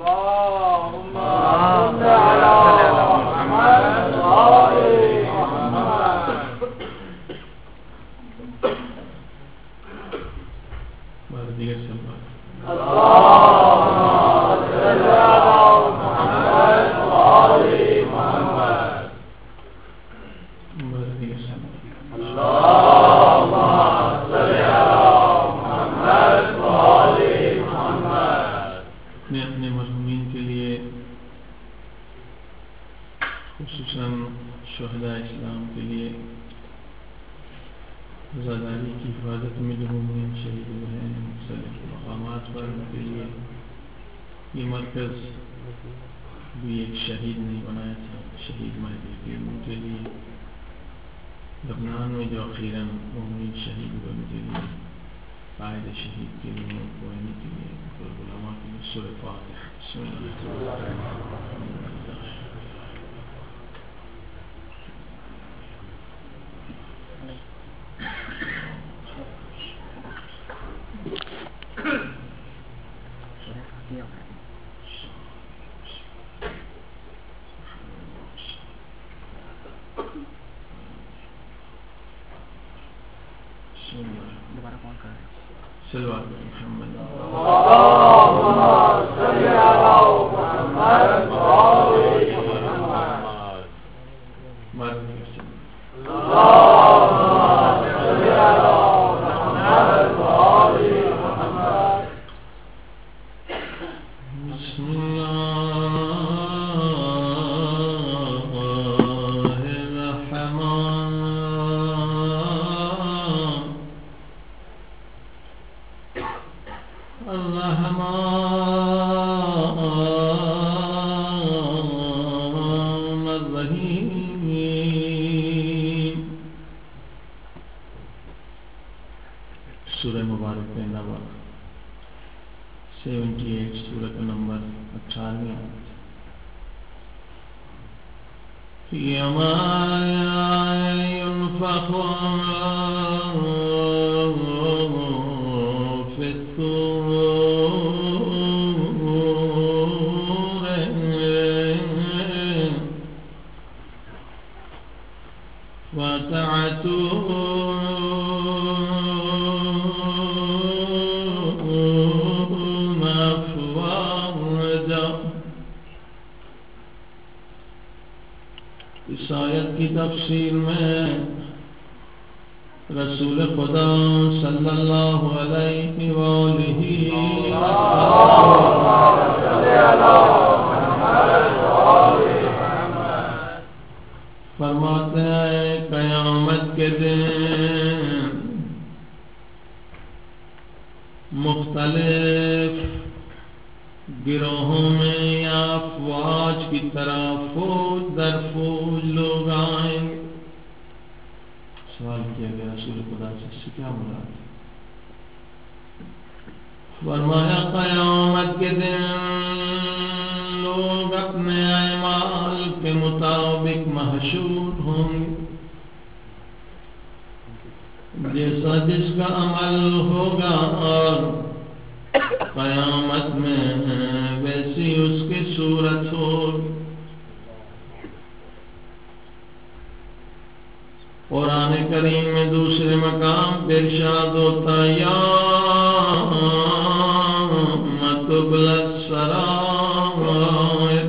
اللهم صل على محمد وآل محمد. اپنے مرحومین کے لیے خصوصاً شہداء اسلام کے لیے روزاداری کی حفاظت میں جو مومنین شہید ہوئے ہیں مختلف مقامات پر ان کے لیے یہ مرکز بھی ایک شہید نہیں بنایا تھا، شہید مہدی ان کے لیے لبنان میں جو اخیراً مومنین شہید ہوئے ان کے لیے قائد شہید کے لیے کوئنی کے لیے علماء کے لیے سورہ فاتحہ. بسم اللہ صلوات محمد اللهم صل على محمد وآل محمد. اللهم صل على محمد وآل محمد. بسم الله الرحمن الرحیم. سورہ مبارک کا نمبر 78، سورہ کا نمبر 98. یوم ينفخ في الصور اس آیت کی تفسیر میں رسول خدا صلی اللہ علیہ وآلہ فرماتے ہیں قیامت کے دن مختلف گروہوں میں یا افواج کی طرح فوج در فوج لوگ آئیں گے. سوال کیا گیا رسول خدا سے اس سے کیا مراد ہے؟ فرمایا قیامت کے دن لوگ اپنے اعمال کے مطابق محشور ہوں گے. جیسا جس کا عمل ہوگا اور قیامت میں ویسی اس کی صورت ہوگی. قرآن کریم میں دوسرے مقام پہ ارشاد ہوتا یا تبلی السرائر،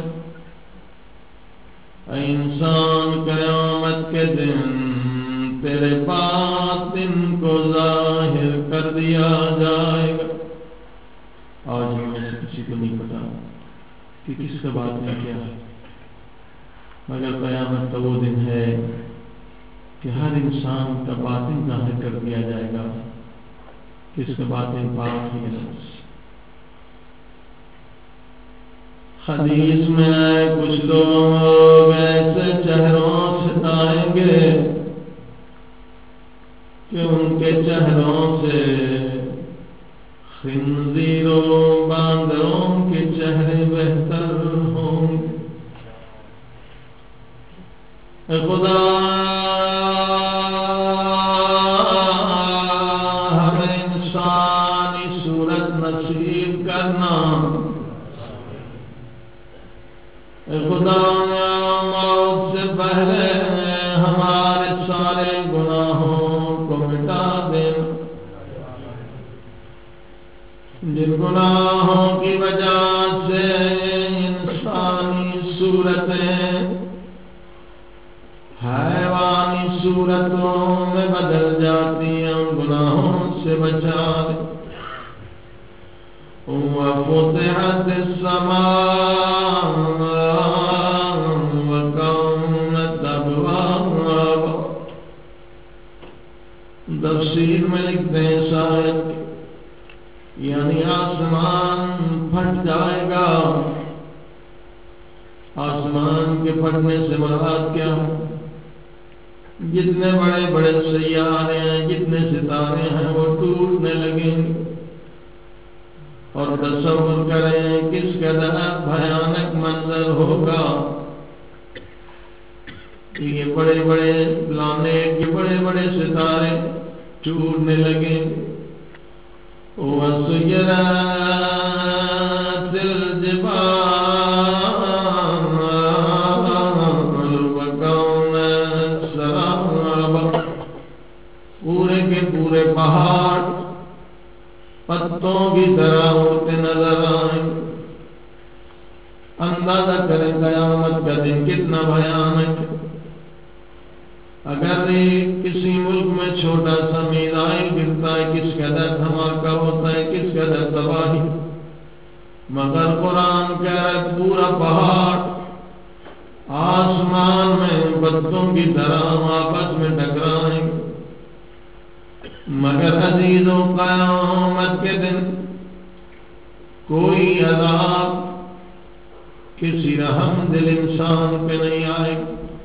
اے انسان قیامت کے دن تیرے باطن کو ظاہر کر دیا جائے گا. آج میں سے کسی کو نہیں پتا کہ کس کا باطن کیا ہے، مگر قیامت کا وہ دن ہے کہ ہر انسان کا باطن ظاہر کر دیا جائے گا کہ اس کا باطن پاک ہی ہے. حدیث میں کچھ لوگ ایسے چہروں سے آئیں گے کہ ان کے چہروں سے خنزیروں باندروں کے چہرے بہتر ہوں گے. اے خدا ہمیں انسانی صورت نصیب کرنا. خدا موت سے پہلے ہمارے سارے گناہوں کو مٹا دینا، جن گناہوں کی وجہ سے انسانی صورتیں حیوانی صورتوں میں بدل جاتی ہیں، ان گناہوں سے بچا دے۔ وفتحت السماء وكانت أبوابا۔ تفسیر میں لکھتے ہیں شاید یعنی آسمان پھٹ جائے گا۔ آسمان کے پھٹنے سے مراد کیا ہے؟ جتنے بڑے بڑے سیارے ہیں، جتنے ستارے ہیں، وہ ٹوٹنے لگیں گے۔ اور تصور کریں کس قدر بھیانک منظر ہوگا۔ یہ بڑے بڑے پلانیٹ، یہ بڑے بڑے ستارے ٹوٹنے لگیں گے۔ وَسُيِّرَتِ الْجِبَالُ وَكَانَتْ سَرَابًا۔ پورے کے پورے پہاڑ پتوں کی طرح اڑتے نظر آئیں۔ اندازہ کریں قیامت کا دن کتنا بھیانک ہے۔ اگر کسی ملک میں چھوٹا سا میزائل گرتا ہے کس قدر دھماکہ ہوتا ہے، کس قدر تباہی، مگر قرآن کہہ رہا ہے پورا پہاڑ آسمان میں پتوں کی طرح آپس میں ٹکرائیں۔ مگر عزیزوں قیامت کے دن کوئی عذاب کسی رحم دل انسان پہ نہیں آئے۔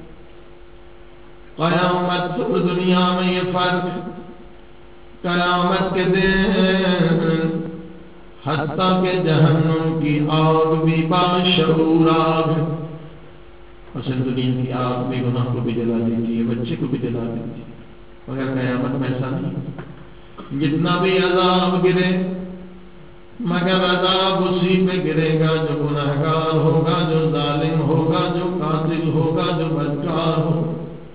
قیامت تو دنیا میں یہ فرق، قیامت کے دن حتیٰ کہ جہنم کی آگ بھی باشعور آگ ہے۔ اصل دنیا کی آگ میں گناہ کو بھی جلا دیتی ہے، بچے کو بھی جلا دیتی ہے، مگر قیامت میں ایسا نہیں۔ جتنا بھی عذاب گرے مگر عذاب اسی پہ گرے گا جو گنہگار ہوگا، جو ظالم ہوگا، جو قاتل ہوگا، جو بدکار ہوگا۔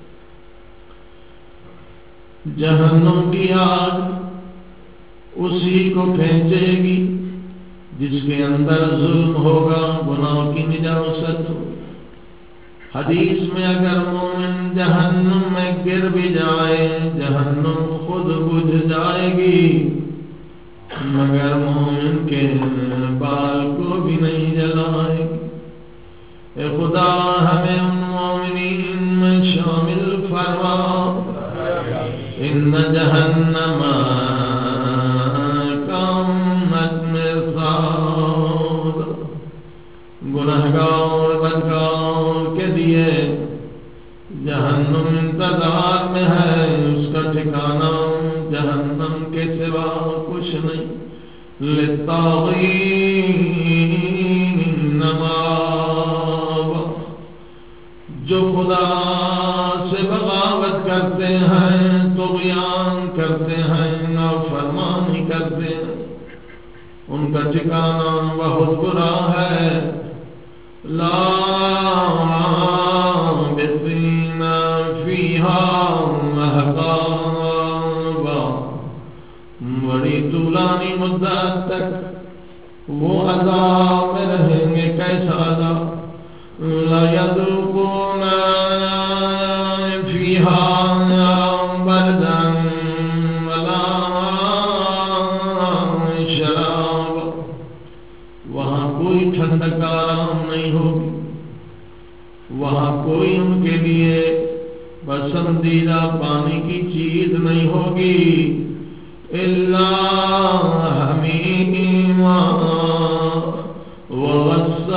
جہنم کی آگ اسی کو کھینچے گی جس کے اندر ظلم ہوگا، گناہ کی نجاست ہوگی۔ حدیث میں اگر مومن جہنم میں گر بھی جائے جہنم خود بجھ جائے گی، مگر مومن کے بال کو بھی نہیں جلائے گی۔ اے خدا ہمیں ان مومنین میں شامل فرما۔ ان جہنم کانت مرصاد۔ گنہگار بدکار کے لیے جہنم انتظار میں ہے، اس کا ٹھکانہ جہنم کے سوا کچھ نہیں۔ للطاغین مآب۔ جو خدا سے بغاوت کرتے ہیں، طغیان کرتے ہیں، نافرمانی کرتے ہیں، ان کا ٹھکانہ بہت برا ہے۔ لابثین فیہا احقابا۔ بڑی طولانی مدت تک وہ عذاب میں رہیں گے۔ کیسا عذاب؟ لا یذوقون فیہا بردا ولا شرابا۔ وہاں کوئی ٹھنڈک آرام نہیں ہوگی، وہاں کوئی ان کے لیے پسندیدہ پانی کی چیز نہیں ہوگی۔ الا حمیما وغساقا۔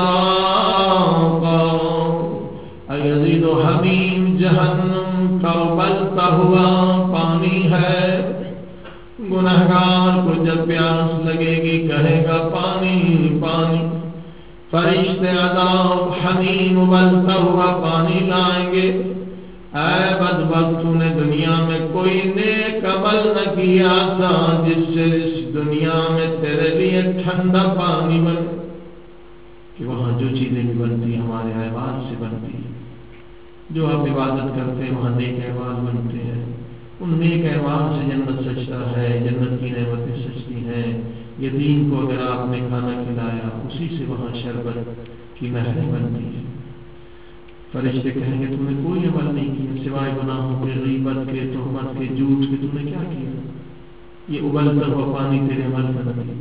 یزید و حمیم جہنم کا ابلتا ہوا پانی ہے۔ گنہگار کو جب پیاس لگے گی کہے گا پانی پانی، فرشتے عذاب حمیم ابلتا ہوا پانی لائیں گے۔ اے بدبخت، تو نے دنیا میں کوئی نیک عمل نہ کیا تھا جس سے اس دنیا میں تیرے لیے ٹھنڈا پانی بنے۔ کہ وہاں جو چیزیں بھی بنتی ہیں ہمارے اعمال سے بنتی ہیں. جو آپ عبادت کرتے ہیں وہاں نیک اعمال بنتے ہیں. ان نیک اعمال سے جنت سجتا ہے, جنت کی نعمتیں سجتی ہیں. یتیم کو اگر آپ نے کھانا کھلایا اسی سے وہاں شربت کی نہریں بنتی ہیں. فرشتے کہیں گے تم نے کوئی عمل نہیں کیا سوائے گناہوں کے, غیبت کے, تہمت کے, جھوٹ کے, تم نے کیا کیا؟ یہ ابلتا ہوا پانی تیرے عمل کا نتیجہ.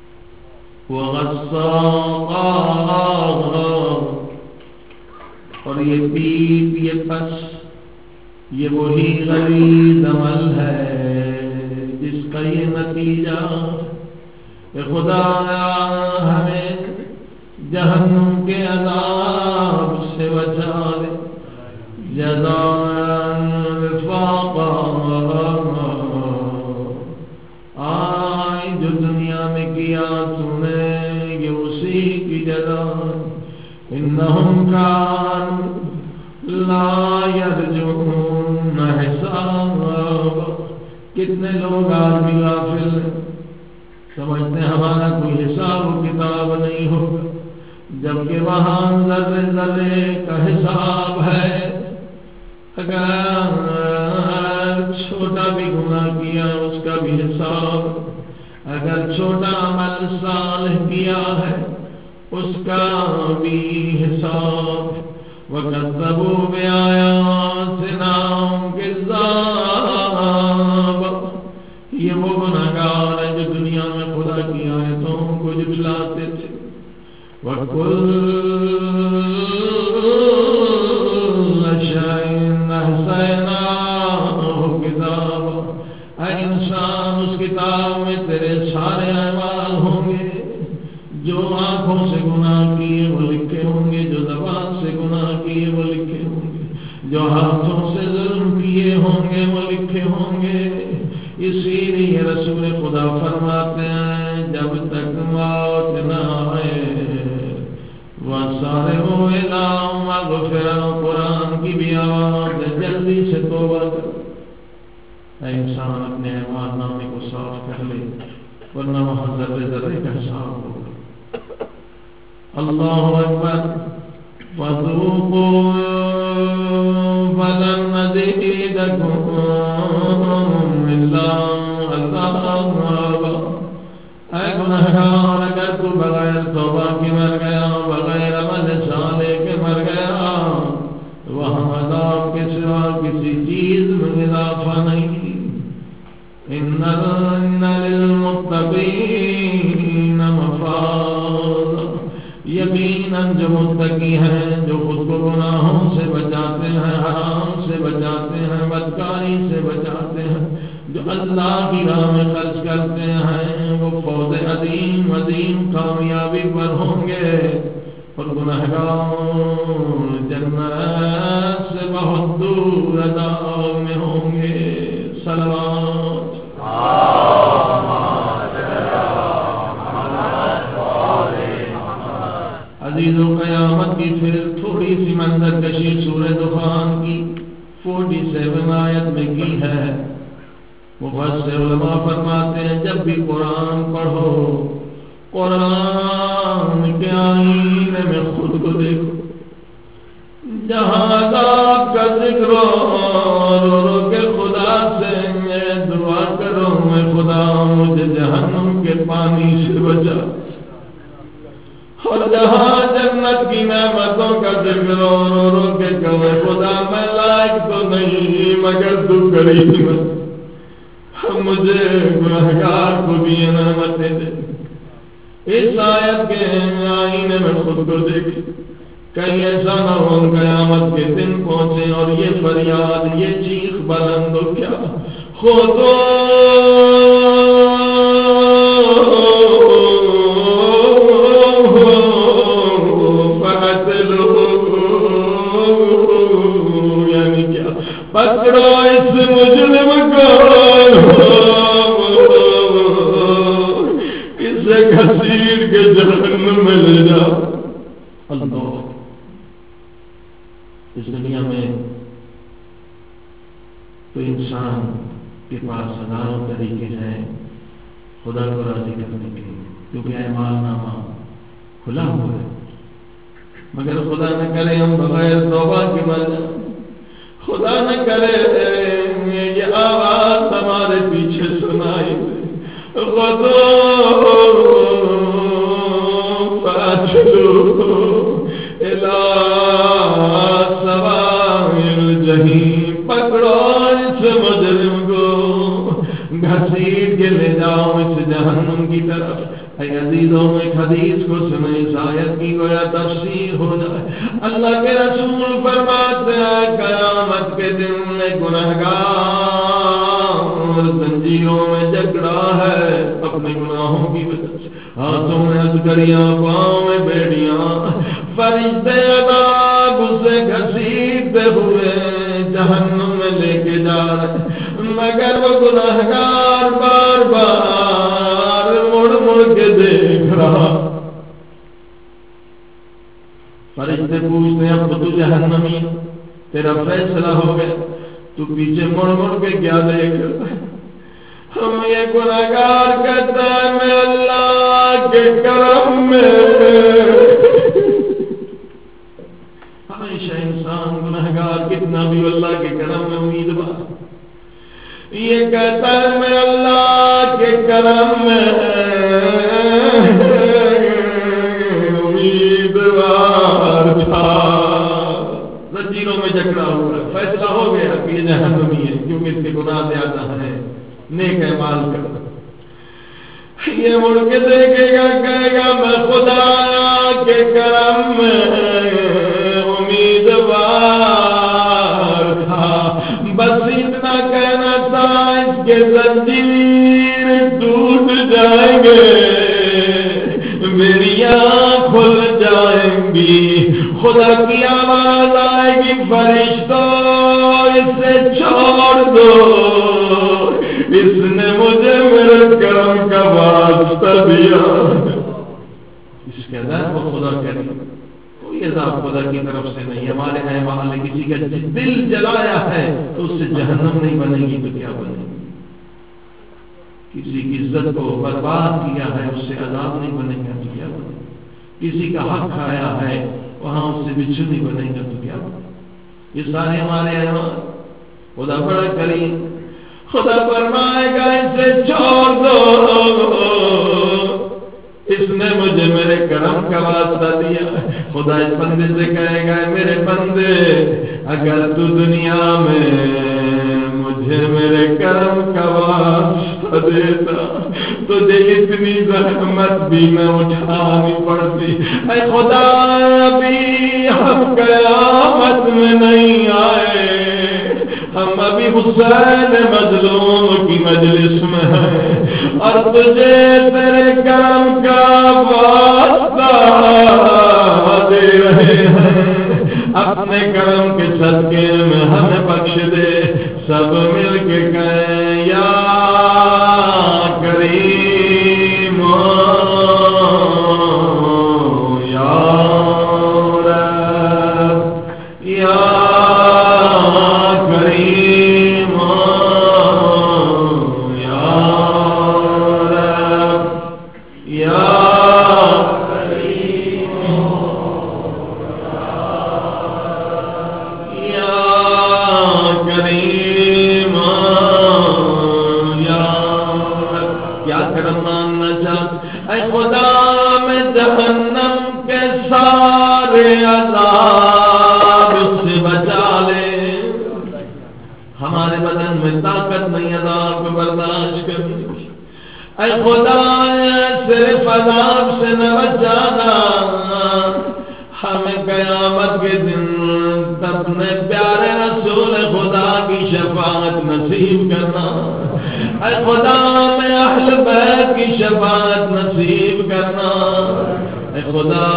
اور یہ پیپ, یہ پس, یہ وہی غلیظ عمل ہے جس کا یہ نتیجہ کہ خدا ہمیں جہنم کے عذاب سے بچا دے. جزاء وفاقا, آئی جو دنیا میں کیا تو نے یہ اسی کی جزا. انہم کانوا لا یرجون حسابا. کتنے لوگ آج بھی غافل سمجھتے ہیں ہمارا کوئی حساب و کتاب نہیں ہوگا, جبکہ وہاں ذرے ذرے کا حساب ہے. اگر چھوٹا بھی گناہ کیا اس کا بھی حساب, اگر چھوٹا عمل صالح کیا ہے اس کا بھی حساب. وَكَذَّبُوا بِآيَاتِنَا كِذَّابًا. یہ وہ گناہگار ہیں جو دنیا میں خدا کی آیتوں کو جھٹلاتے تھے. وَكُلَّ شَيْءٍ أَحْصَيْنَاهُ كِتَابًا. اے انسان اس کتاب میں تیرے سارے اعمال ہوں گے. جو آنکھوں سے گناہ کیے وہ لکھے ہوں گے, جو زبان سے گناہ کیے وہ لکھے ہوں گے, جو ہاتھوں سے ظلم کیے ہوں گے وہ لکھے ہوں گے. اسی لیے رسول خدا فرماتے ہیں جب تک موت نہ آئے وَسَارِعُوا إِلَىٰ مَغْفِرَةٍ. قرآن کی بھی آواز ہے جلدی سے توبہ کر. اے انسان اپنے اعمال نامے کو صاف کر لے ورنہ وہاں ذرے ذرے کا حساب ہوگا. اللہ اکبر. وَذُوقُوا فَلَن نَّزِيدَكُمْ إِلَّا عَذَابًا. اے گنہگار اگر تو بغیر توبہ کے مر گیا, بغیر عمل صالح کے مر گیا, وہاں عذاب کے سوا کسی چیز میں اضافہ نہیں. إِنَّ لِلْمُتَّقِينَ مَفَازًا. یقیناً جو متقی ہیں, جو خود کو گناہوں سے بچاتے ہیں, حرام سے بچاتے ہیں, بدکاری سے بچاتے ہیں, جو اللہ کی راہ میں خرچ کرتے ہیں وہ فوز عظیم عظیم کامیابی پر ہوں گے. اور گنہگار جنت سے بہت دور عذاب میں ہوں گے. صلوات. عزیزوں قیامت کی پھر تھوڑی سی منظر کشی سورہ دخان کی 47 آیت میں کی ہے. مفسر علماء فرماتے ہیں جب بھی قرآن پڑھو قرآن کے آئینے میں خود کو دیکھو. جہاں عذاب کا ذکر رو رو کے خدا سے میں دعا کرو میں خدا مجھے جہنم کے پانی سے بچا. اور جہاں جنت کی نعمتوں کا ذکر رو رو کے کہے خدا میں لائق تو نہیں مگر تو کریم ہے, مجھے گنہگار کو بھی نعمتیں دے. اس آیت کے آئینے میں خود کو دیکھ. کہیں ایسا نہ ہو قیامت کے دن پہنچے اور یہ فریاد یہ چیخ بلند ہو کیا خودو یعنی کیا پکڑو اس مجرم کو اسے گھسیٹ کے جہنم میں لے جاؤ. اللہ اس دنیا میں تو انسان کے پاس ہزاروں طریقے ہیں خدا کو راضی کرنے کے لیے, کیونکہ اعمال نامہ کھلا ہوا ہے. مگر خدا نہ کرے ہم بغیر توبہ کے مر جائیں، خدا نہ کرے یہ آواز ہمارے پیچھے سنائی دے، غدو فاتلو الى سواء الجحیم، پکڑو اس مجرم کو گھسیٹ کے لے جاؤ اس جہنم کی طرف۔ اے عزیزوں ایک حدیث کو سنیں، اس آیت کی گویا تفسیر ہو جائے۔ اللہ کے رسول فرماتے ہیں قیامت کے دن میں گنہگار زنجیروں میں جکڑا ہے اپنے گناہوں کی وجہ سے، ہاتھوں میں ازگریاں، پاؤں میں بیڑیاں، فرشتے عذاب اسے گھسیٹتے ہوئے جہنم میں لے کے جا رہے، مگر وہ گنہگار بار بار مڑ مڑ کے دیکھ رہا۔ فرشتے پوچھتے ہیں اب تو جہنمی، تیرا فیصلہ ہو گیا، تو پیچھے مڑ مڑ کے کیا دیکھ رہا ہے؟ ہم یہ گنہگار کہتا ہے میں اللہ کے کرم میں، ہمیشہ انسان گنہگار کتنا بھی اللہ کے کرم میں امیدوار، یہ کہتا ہے میں اللہ کے کرم میں امیدوار تھا، زنجیروں میں جکڑا ہوا، فیصلہ ہو گیا کہ یہ جہنمی ہے کیونکہ اس کے گناہ زیادہ ہے، نیک اعمال کرتا۔ یہ مڑ کے دیکھے گا، کہے گا میں خدا کے کرم میں امیدوار تھا، بس اتنا کہنا تھا اس کے زنجیر ٹوٹ جائیں گے، بیڑیاں کھل جائیں گی، خدا کی آواز آئے گی فرشتوں اسے چھوڑ دو، اس نے مجھے میرے کرم کا واسطہ دیا۔ اس کے اندر وہ خدا کرے، کوئی عذاب خدا کی طرف سے نہیں، ہمارے اعمال نے کسی کا دل جلایا ہے تو اس سے جہنم نہیں بنے گی تو کیا بنے گی، کسی کی عزت کو برباد کیا ہے اس سے عذاب نہیں بنے گا تو کیا بنے گی، کسی کا حق کھایا ہے وہاں اس سے بچھو نہیں بنے گا تو کیا بنے گا۔ یہ سارے ہمارے اعمال، خدا بڑا کریم، خدا فرمائے گا اسے چھوڑ دو، اس نے مجھے میرے کرم کا واسطہ دیا۔ خدا اس بندے سے کہے گا میرے بندے اگر تو دنیا میں مجھے میرے کرم کا واسطہ دیتا تجھے اتنی زحمت بھی نہ اٹھانی پڑتی۔ اے خدا ابھی ہم قیامت میں نہیں آئے، ہم ابھی حسین مظلوم کی مجلس میں ہیں اور تجھے تیرے کرم کا واسطہ دے رہے ہیں، اپنے کرم کے صدقے میں ہمیں بخش دے۔ سب مل کے کہیں یا کریم یا رب یا کریم یا رب یا اے خدا میں جہنم کے سارے عذاب سے بچا لے، ہمارے بدن میں طاقت نہیں عذاب کو برداشت کرنے کی۔ اے خدا صرف عذاب سے نہ بچانا، ہمیں قیامت کے دن اپنے پیارے رسول خدا کی شفاعت نصیب کرنا۔ اے خدا میں اہل بیت کی شفاعت نصیب کرنا۔ اے خدا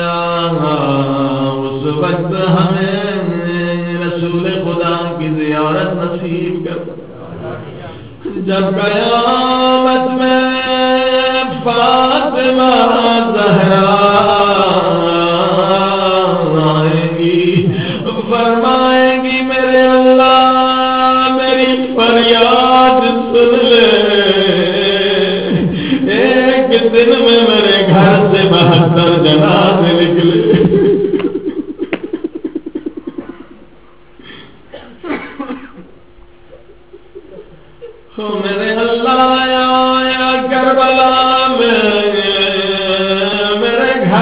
اس وقت ہمیں رسول خدا کی زیارت نصیب کرنا جب قیامت میں فاطمہ زہرا آئیں گی، فرمائیں گی میرے اللہ میری فریاد سن لے، ایک دن میں میرے گھر سے 72 جنازے نکلے،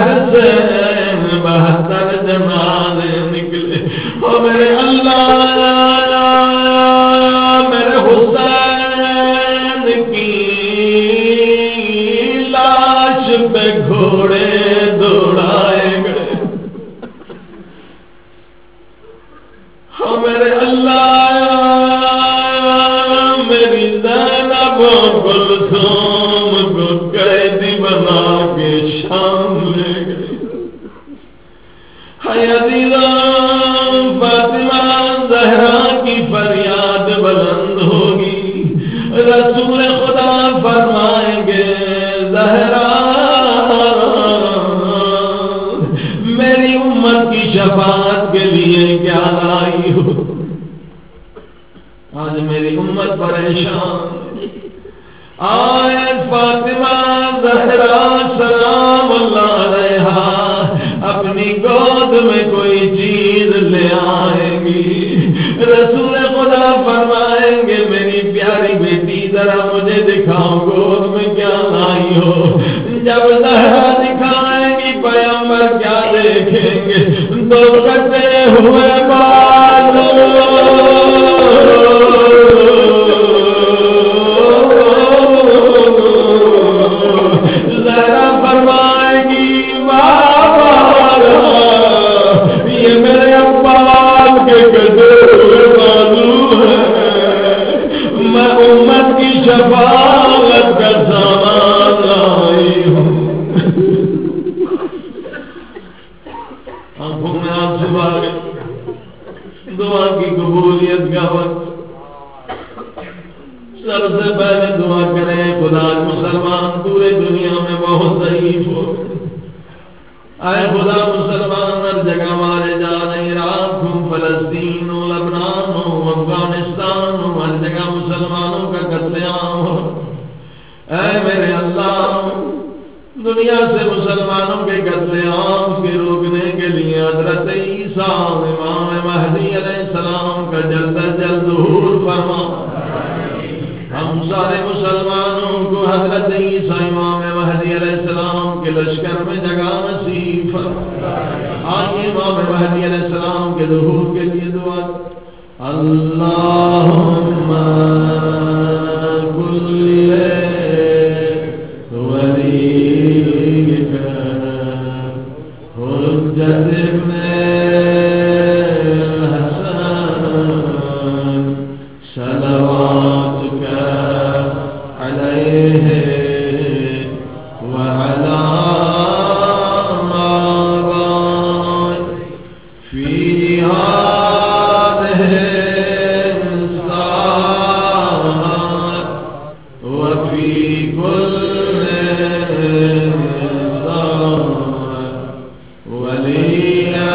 ہر سے 72 جنازے نکلے. او میرے اللہ میرے حسین کی لاش پہ گھوڑے دوڑائے گئے. او میرے اللہ میری زینب کلثوم کو قیدی بنا کے شام لے گئے. ہے عزیزاں فاطمہ زہرا کی فریاد بلند ہوگی. رسول خدا فرمائیں گے زہرا میری امت کی شفاعت کے لیے کیا لائی ہو؟ آج میری امت پریشان. آئے فاطمہ زہرا سلام اللہ علیہا اپنی گود میں کوئی چیز لے آئیں گی. رسول خدا فرمائیں گے میری پیاری بیٹی ذرا مجھے دکھاؤ گود میں کیا لائی ہو. جب زہرا دکھائیں گی پیغمبر کیا دیکھیں گے؟ 2 کٹے ہوئے بال. زہرا فرمائے گی بابا یہ میرے عباس کے کٹے ہوئے بازو ہیں. میں امت کی شفاعت کا سامان لائی ہوں. آنکھوں میں آنسو آ گئے. دعا کی قبولیت کا وقت. سب سے پہلے دعا کریں خدا مسلمان پورے دنیا میں بہت ضعیف ہو. اے خدا مسلمان ہر جگہ مارے جا رہے. عراق ہو فلسطین ہو لبنان ہو افغانستان ہو ہر جگہ مسلمانوں کا قتل عام ہو. اے میرے اللہ دنیا سے مسلمانوں کے قتل عام کے روکنے کے لیے حضرت عیسیٰ امام مہدی علیہ السلام کا جلد از جلد ظہور فرما. ہم سارے مسلمانوں کو حضرت عیسیٰ امام مہدی علیہ السلام کے لشکر میں جگہ نصیب فرما. آئیے امام مہدی علیہ السلام کے ظہور کے لیے دعا. اللہم کل ولیک حجت ابن الحسن صلواتک علیہ وعلی آبائہ فی هذه الساعة وفي كل ساعة وليا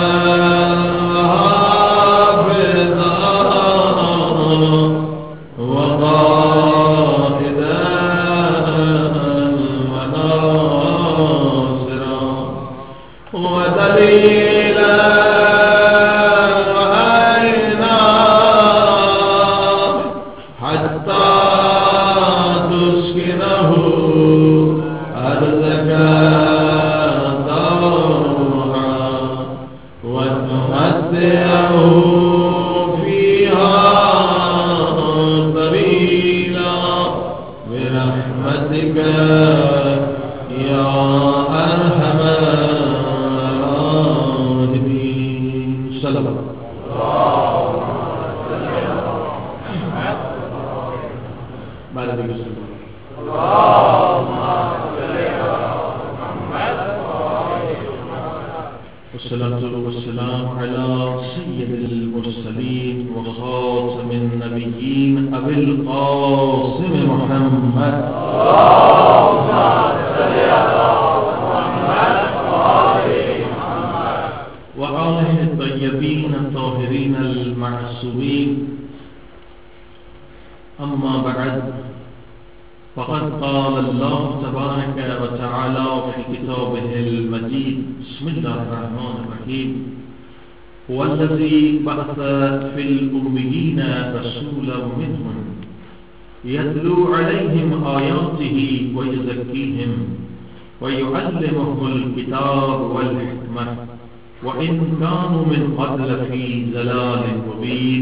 والذي بعث في الأميين رسولا منهم يتلو عليهم آياته ويزكيهم وَيُعَلِّمُهُ الْكِتَابَ وَالْحِكْمَةَ وَإِنْ كَانُوا مِنْ قَبْلُ فِي ضَلَالٍ مُبِينٍ.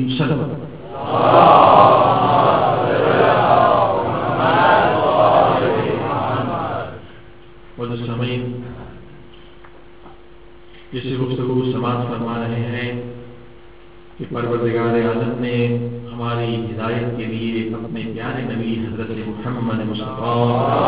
سامعین، جیسے گفتگو سماعت فرما رہے ہیں کہ پروردگار عالم نے ہماری ہدایت کے لیے اپنے پیارے نبی حضرت محمد مصطفیٰ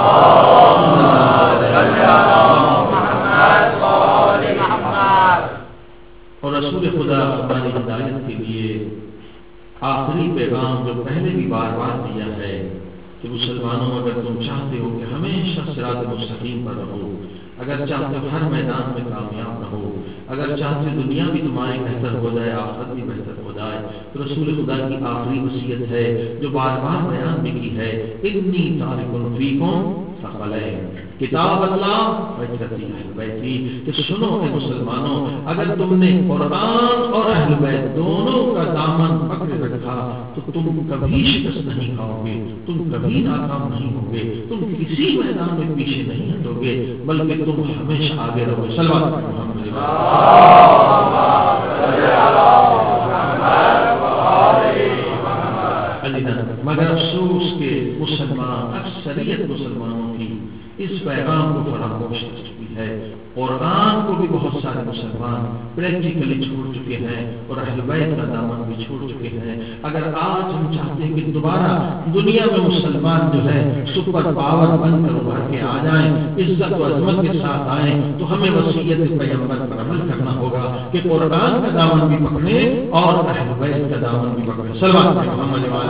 اور رسول خدا ہماری ہدایت کے لیے آخری پیغام جو پہلے بھی بار بار دیا ہے کہ مسلمانوں، اگر تم چاہتے ہو کہ ہمیشہ صراط مستقیم پر رہو، اگر چاہتے ہو ہر میدان میں کامیاب رہو، اگر چاہتے دنیا بھی تمہاری بہتر ہو جائے، آخرت بھی بہتر ہو جائے، تو رسول خدا کی آخری وصیت ہے جو بار بار بیان بھی کی ہے، انی تارک فیکم ثقلین، کتاب اللہ و ہجرتی اہل بیتی، کہ سنو اے مسلمانوں، اگر تم نے قرآن اور اہل بیت دونوں کا دامن پکڑ رکھا تو تم کبھی شکست نہیں کھاؤ گے، تم کبھی ناکام نہیں ہوگے، تم کسی میدان میں پیچھے نہیں ہٹو گے، بلکہ تم ہمیشہ آگے رہو گے. صلوات محمد. مگر افسوس کہ مسلمان، اکثریت مسلمانوں کی اس پیغام کو فراموش کر چکی ہے. قرآن کو بھی بہت سارے مسلمان پریکٹیکلی چھوڑ چکے ہیں اور اہل بیت کا دامن بھی چھوڑ چکے ہیں. اگر آج ہم چاہتے ہیں کہ دوبارہ دنیا میں مسلمان جو ہے سپر پاور بن کر ابھر کے آ جائیں، عزت و عظمت کے ساتھ آئیں، تو ہمیں وصیت پیغمبر پر عمل کرنا ہوگا کہ قرآن کا دامن بھی پکڑیں اور اہل بیت کا دامن بھی پکڑیں. صلوات محمد علیہ.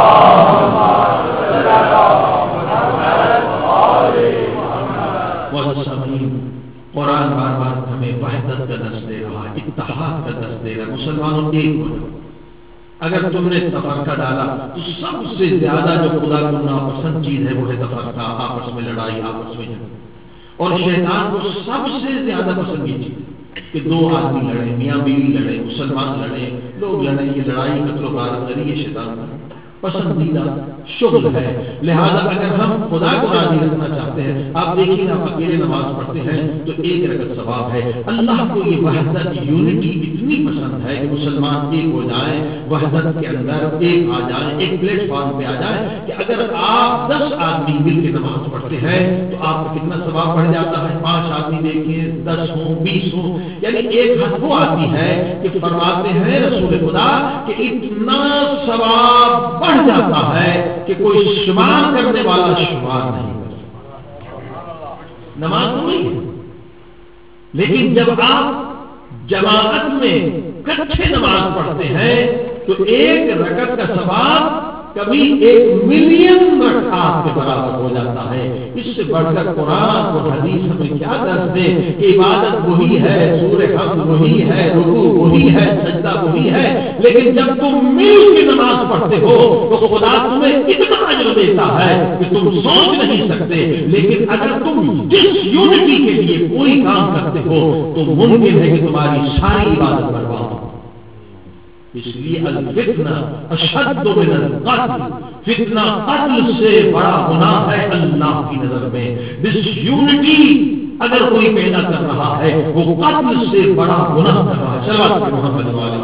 قرآن بار بار ہمیں وحدت کا درس دے رہا ہے، اتحاد کا درس دے رہا ہے. مسلمانوں ایک ہو جاؤ. اگر تم نے تفرقہ ڈالا تو سب سے زیادہ جو خدا کو ناپسند چیز ہے وہ ہے تفرقہ، آپس میں لڑائی، آپس میں جھگڑا. اور شیطان کو سب سے زیادہ پسند یہ چیز کہ دو آدمی لڑے، میاں بیوی لڑے، مسلمان لڑے، لوگ لڑے. یہ لڑائی قتل و غارت ذریعے شیطان کا پسندیدہ شغل ہے. لہذا اگر ہم خدا کو راضی رکھنا چاہتے ہیں، آپ دیکھیں آپ اکیلے نماز پڑھتے ہیں تو ایک رکعت ثواب ہے. اللہ کو یہ وحدت، یونٹی اتنی پسند ہے کہ مسلمان ایک ہو جائیں، وحدت کے اندر ایک آ جائیں، ایک پلیٹ فارم پہ آ جائیں کہ اگر آپ 10 آدمی مل کے نماز پڑھتے ہیں تو آپ کو کتنا ثواب بڑھ جاتا ہے. 5 آدمی دیکھیں، 10 ہوں، 20 ہوں، یعنی ایک حد وہ آتی ہے کہ فرماتے ہیں رسول خدا کہ اتنا ثواب بڑھ جاتا ہے کہ کوئی شمار کرنے والا شمار نہیں کر سکتا. نماز ہوئی ہے، لیکن جب آپ جماعت میں اکٹھے نماز پڑھتے ہیں تو ایک رکعت کا ثواب کبھی 1 ملین رکعات کے برابر ہو جاتا ہے. اس سے بڑھ کر قرآن اور حدیث ہمیں کیا درس دے کہ عبادت وہی ہے، سورہ حمد وہی ہے، رکوع وہی ہے، سجدہ وہی ہے، لیکن جب تم مل کے نماز پڑھتے ہو تو خدا تمہیں اتنا اجر دیتا ہے کہ تم سوچ نہیں سکتے. لیکن اگر تم جس یونٹی کے لیے کوئی کام کرتے ہو تو ممکن ہے کہ تمہاری ساری عبادت برباد ہو. اس لیے الفتنہ اشد من القتل، فتنہ قتل سے بڑا گناہ ہے اللہ کی نظر میں. ڈس یونٹی اگر کوئی پیدا کر رہا ہے وہ قتل سے بڑا گناہ کر رہا ہے. صلوات محمد علیہ.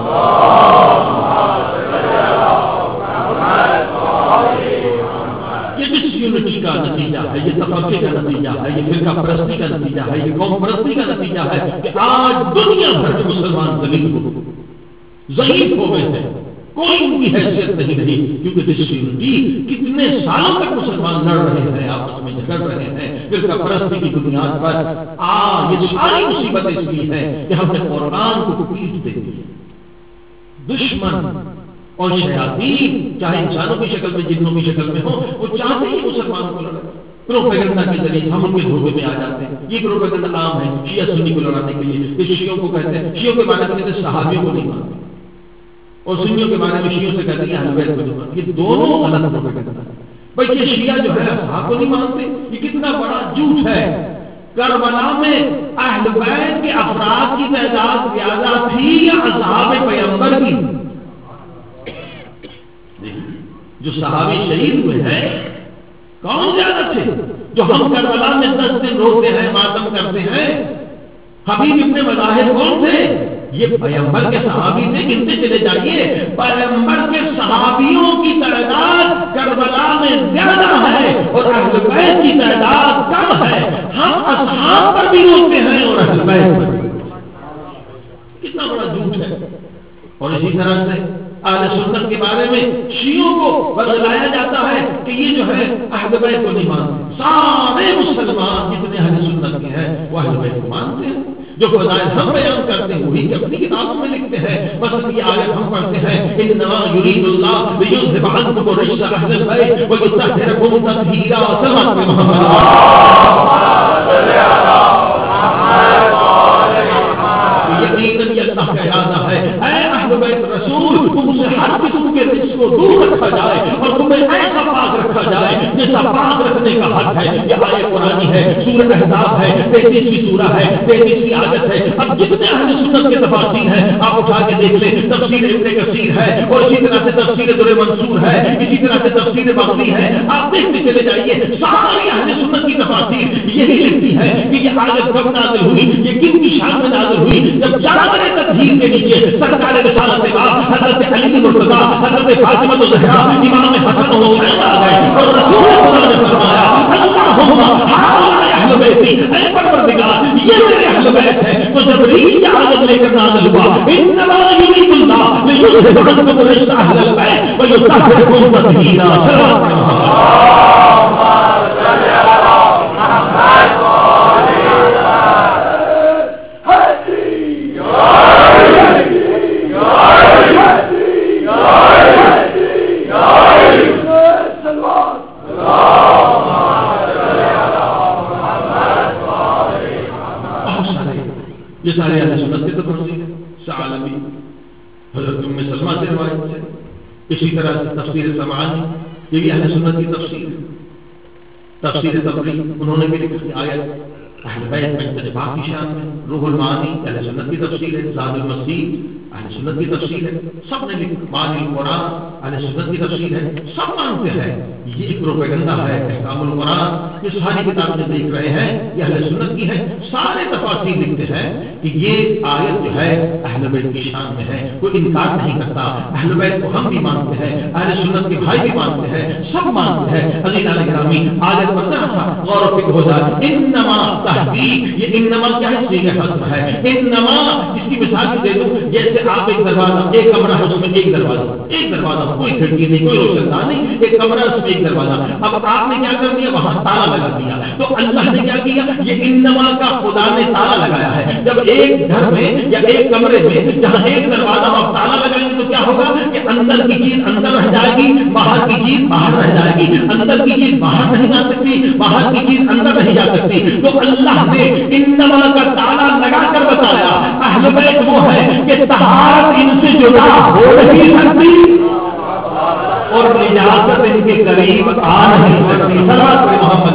یہ ڈس یونٹی کا نتیجہ ہے، یہ تفرقے کا نتیجہ ہے، یہ فرقہ پرستی کا نتیجہ ہے، یہ قوم پرستی کا نتیجہ ہے کہ آج دنیا بھر کے مسلمان ذلیل ہو ضعیف ہو گئے ہیں، کوئی ان کی حیثیت نہیں رہی. کیونکہ ڈسیونٹی کتنے سالوں تک مسلمان لڑ رہے ہیں، آپس میں جھگڑ رہے ہیں فرقہ پرستی کی بنیاد پر. یہ ساری مصیبت اس لیے ہے کہ ہم نے قرآن کو پیٹ دے دی. دشمن اور شیاطین چاہے انسانوں کی شکل میں، جنوں کی شکل میں ہو، وہ چاہتے ہی مسلمانوں کو لڑے. پروپیگنڈا کے ذریعے ہم ان کے دھوکے میں آ جاتے ہیں. یہ پروپیگنڈا عام ہے شیعہ سنی کو لڑانے کے لیے. یہ شیعوں کو کہتے ہیں، شیعوں کے بارے میں کہتے ہیں صحابیوں کو نہیں مانتے، اور سنیوں کے بارے میں شیعوں سے کہتے ہیں اہل بیت کو نہیں مانتے. یہ دونوں غلط پروپیگنڈا ہے. بھائی یہ شیعہ جو ہے اصحاب کو نہیں مانتے، یہ کتنا بڑا جھوٹ ہے. کربلا میں اہل بیت کے افراد کی تعداد زیادہ تھی یا اصحاب پیغمبر کی؟ جو صحابی شہید ہوئے ہیں کون زیادہ تھے؟ جو ہم کربلا میں 10 دن روتے ہیں، ماتم کرتے ہیں، حبیب ابن مظاہر کون تھے؟ یہ پیغمبر کے صحابی تھے، گنتے چلے جائیے، پیغمبر کے صحابیوں کی تعداد کربلا میں زیادہ ہے اور اہل بیت کی تعداد کم ہے۔ ہم اصحاب پر بھی روتے ہیں اور اہل بیت پر بھی۔ کتنا بڑا جھوٹ ہے۔ اور اسی طرح سے اہل سنت کے بارے میں شیعوں کو بتلایا جاتا ہے کہ یہ جو ہے اہل بیت کو نہیں مانتے۔ سارے مسلمان جتنے اہل سنت کے ہیں وہ اہل بیت کو مانتے ہیں۔ جو فضائل ہم بیان کرتے ہیں وہی اپنی کتابوں میں لکھتے ہیں۔ بس یہ آیت ہم پڑھتے ہیں، انما یرید اللہ لیذھب عنکم الرجس اہل البیت ویطہرکم تطہیرا۔ صلوات محمد یقیناً یہ اللہ کا ارادہ ہے، اے اہل بیت رسول، تم سے ہر قسم کے رجس کو دور رکھا جائے اور تمہیں ایسا پاک رکھا جائے جیسا پاک رکھنے کا حق ہے۔ یہ آیت قرآنی ہے، سورہ احزاب ہے، 33 سورہ ہے، 33 آیت ہے۔ اب جتنے اہل سنت کے تفاسیر ہیں آپ اٹھا کے دیکھ لیں، تفسیر ابن کثیر ہے اور اسی طرح سے تفسیر در منصور ہے، اسی طرح سے تفسیر بغوی ہے، آپ دیکھتے چلے جائیے، ساری اہل سنت کی تفاسیر یہی لکھتی ہے کہ یہ آیت کب نازل ہوئی، یہ کن کی شان میں نازل ہوئی؟ جب جانور تطہیر کے نیچے سرکار رسالت پاک حضرت علی مرتضی، حضرت فاطمہ الزہرا، امام حسن و حسین آ گئے اور رسول خدا نے فرمایا اللہم ہؤلاء اہل بیتی، اے پروردگار یہ میرے اہل بیت ہے۔ تو جبریل کی آیت لے کر نازل ہوا، انما یرید اللہ لیذھب عنکم الرجس اہل البیت ویطہرکم تطہیرا۔ یہ سارے اہل سنت کے تفسیر ہے، ثعلبی حضرت ام سلمہ سے روایت ہے، اسی طرح سے تفسیر سمعانی یہ بھی اہل سنت کی تفسیر ہے۔ تفسیر تبری انہوں نے بھی لکھی آیت اہل بیت میں اتفاق کی شان میں، روح المعانی اہل سنت کی تفسیر ہے، زاد المسیح اہل سنت کی تفسیر ہے، سب نے لکھی معانی القرآن اہل سنت کی تفسیر ہے، سب مانتے ہیں یہ ایک پروپیگنڈا ہے۔ احکام القرآن یہ ساری کتابیں دیکھ رہے ہیں یہ اہل سنت کی ہے، سارے تفاسیر لکھتے ہیں کہ یہ آیت جو ہے اہل بیت کی شان میں ہے، کوئی انکار نہیں کرتا۔ اہل بیت کو ہم بھی مانتے ہیں، اہل سنت کے بھائی بھی مانتے ہیں، سب مانتے ہیں۔ عزیزان گرامی آیت پر ذرا سا غور و فکر ہو جائے۔ انما تحقیق، یہ انما کیا ہے؟ صیغہ حصر ہے۔ انما اس کی مثال دے دوں، جیسے آپ ایک دروازہ، ایک کمرہ ہے اس میں ایک دروازہ کوئی کھڑکی نہیں، کوئی روشن دان نہیں، ایک کمرہ اس میں ایک دروازہ۔ اب آپ نے کیا کر دیا؟ وہاں تالا لگا دیا۔ تو اللہ نے کیا کیا؟ یہ انما کا خدا نے تالا لگایا ہے۔ جب ایک گھر میں یا ایک کمرے میں جہاں ایک دروازہ اور تالا لگائیں گے تو کیا ہوگا کہ اندر کی چیز اندر رہ جائے گی، باہر کی چیز باہر رہ جائے گی۔ اندر کی چیز باہر نہیں جا سکتی، باہر کی چیز اندر نہیں جا سکتی۔ تو اللہ نے انما کا تالا لگا کر بتایا اہل بیت وہ ہے کہ طہارت ان سے جدا ہو نہیں سکتی اور نجاست ان کے قریب آ نہیں سکتی۔ صلوات محمد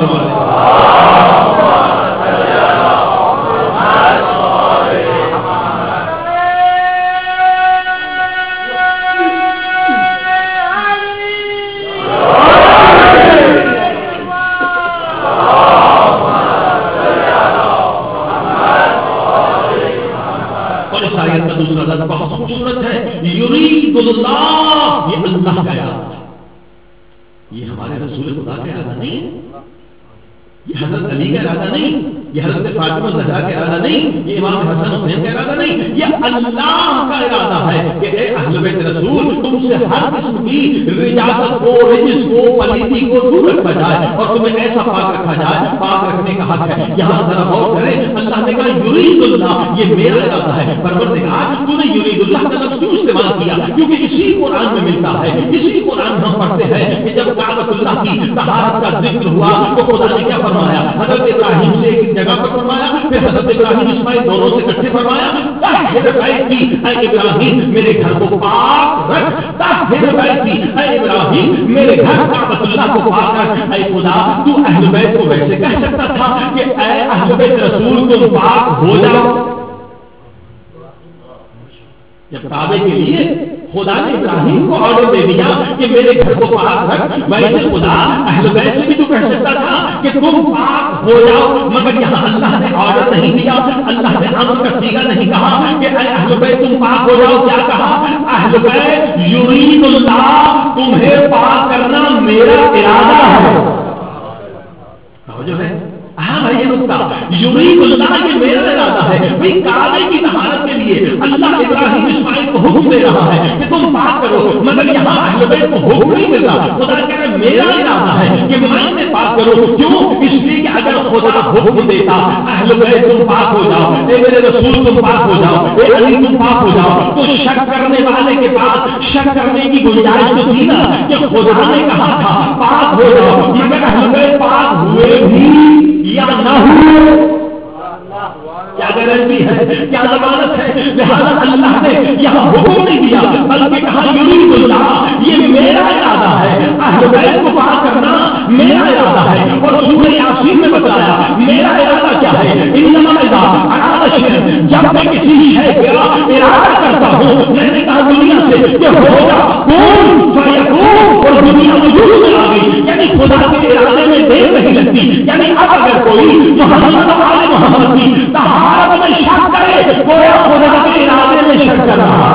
دوسرا لفظ بہت خوبصورت ہے، یرید اللہ، یہ اللہ کا ارادہ ہے، یہ ہمارے رسول خدا کا ارادہ نہیں، یہ حضرت علی کا ارادہ نہیں، یہ حضرت فاطمہ الزہرا کا ارادہ نہیں، یہ امام حسن حسین کا ارادہ نہیں، یہ اللہ کا ارادہ ہے کہ اے اہل بیت رسول تم سے ہر قسم کی رجاست کو، رجس کو، پلیتی کو دور رکھا جائے اور تمہیں ایسا پاک رکھا جائے، پاک رکھنے کا حق ہے۔ یہاں ذرا غور کریں، اللہ نے کہا یرید اللہ، یہ میرا ارادہ ہے۔ پروردگار تو نے یرید اللہ کا لفظ کیوں استعمال کیا؟ کیونکہ اسی قرآن میں ملتا ہے، اسی قرآن ہم پڑھتے ہیں کہ جب کعبۃ اللہ کی طہارت کا ذکر ہوا تو خدا نے کیا فرمایا؟ حضرت ابراہیم سے ایک جگہ پر فرمایا، پھر حضرت ابراہیم اسماعیل دونوں سے اکٹھے فرمایا طاہر بیتی اے ابراہیم میرے گھر کو پاک رکھ، طاہر بیتی اے ابراہیم میرے گھر کعبۃ اللہ کو پاک رکھ۔ اے خدا تو اہل بیت کو ویسے کہہ سکتا تھا کہ اے اہل بیت رسول تم پاک ہو جاؤ، جب کعبے کے لیے خدا نے ابراہیم کو آرڈر دے دیا کہ میرے گھر کو پاک رکھ، ویسے خدا اہل بیت سے بھی تو کہہ سکتا تھا کہ تم پاک ہو جاؤ، مگر یہاں اللہ نے آرڈر نہیں دیا، اللہ نے امر کا صیغہ نہیں کہا کہ اے اہل بیت تم پاک ہو جاؤ، کیا کہا؟ اہل بیت یرید اللہ، تمہیں پاک کرنا میرا ارادہ ہے۔ جو ہے ہاں بھائی، یہ نقطہ یرید اللہ یہ میرا ارادہ ہے۔ بھائی کعبے کی طہارت کے لیے اللہ ابراہیم اسماعیل کو حکم دے رہا ہے کہ تم پاک کرو، مگر یہاں اہل بیت کو حکم نہیں مل رہا، خدا کہہ رہا ہے میرا ارادہ ہے کہ میں انہیں پاک کروں۔ کیوں؟ اس لیے کہ اگر خدا حکم دیتا اہل بیت تم پاک ہو جاؤ، اے میرے رسول تم پاک ہو جاؤ، اے علی تم پاک ہو جاؤ، تو شک کرنے والے کے پاس شک کرنے کی گنجائش تو تھی نا کہ خدا نے کہا تھا پاک ہو جاؤ، مگر اہل بیت پاک ہوئے بھی یا نہ ہوئے، کیا گارنٹی ہے، کیا ضمانت ہے؟ لہذا اللہ نے یہاں حکم نہیں دیا بلکہ کہا یرید اللہ، یہ میرا ارادہ ہے، اہل بیت کو پاک کرنا میرا ارادہ ہے۔ اور سورہ یاسین میں بتایا میرا ارادہ کیا ہے، انما اذا اراد شیئا، جب میں کسی شے کا ارادہ کرتا ہوں، میں نے کہا دنیا سے کہ ہو جا کون فیکون، اور دنیا وجود میں آ گئی، یعنی خدا کے ارادے میں دیر نہیں لگتی۔ یعنی اب اگر کوئی محمد آل محمد کی طہارت میں شک کرے گویا خدا کے ارادے میں شک کر رہا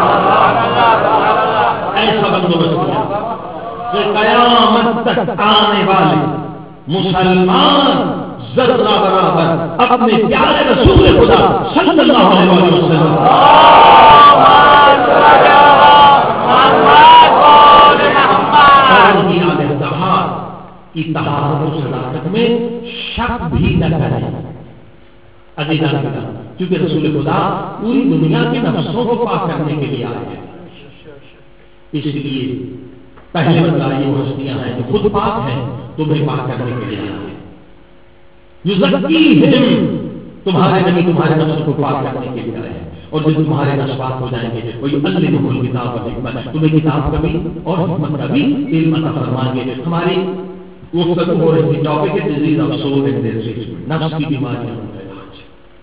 ہے۔ ایسا بندوبست کیا کہ قیامت تک آنے والے مسلمان ذرہ برابر اپنے پیارے رسول خدا صلی اللہ علیہ وسلم کی طہارت و صداقت میں شک بھی نہ کریں۔ عزیزان کے نام، کیونکہ رسول خدا پوری دنیا کے نفسوں کو پاک کرنے کے لیے آئے ہیں، اس لیے پہلے بتائیے وہ ہستیاں ہیں جو خود پاک ہیں تمہیں پاک کرنے کے لیے آئے ہیں۔ یزکیہم، تمہارے نبی تمہارے نفسوں کو پاک کرنے کے لیے آئے ہیں، اور جب تمہارے نفس پاک ہو جائیں گے وَيُعَلِّمُهُ الْكِتَابَ وَالْحِکْمَةَ، تمہیں کتاب کا بھی اور حکمت کا بھی علم عطا فرمائیں گے۔ ہماری گفتگو ہو رہی تھی ٹاپک ہے disease of soul and treatment, نفس کی بیماریاں کا علاج۔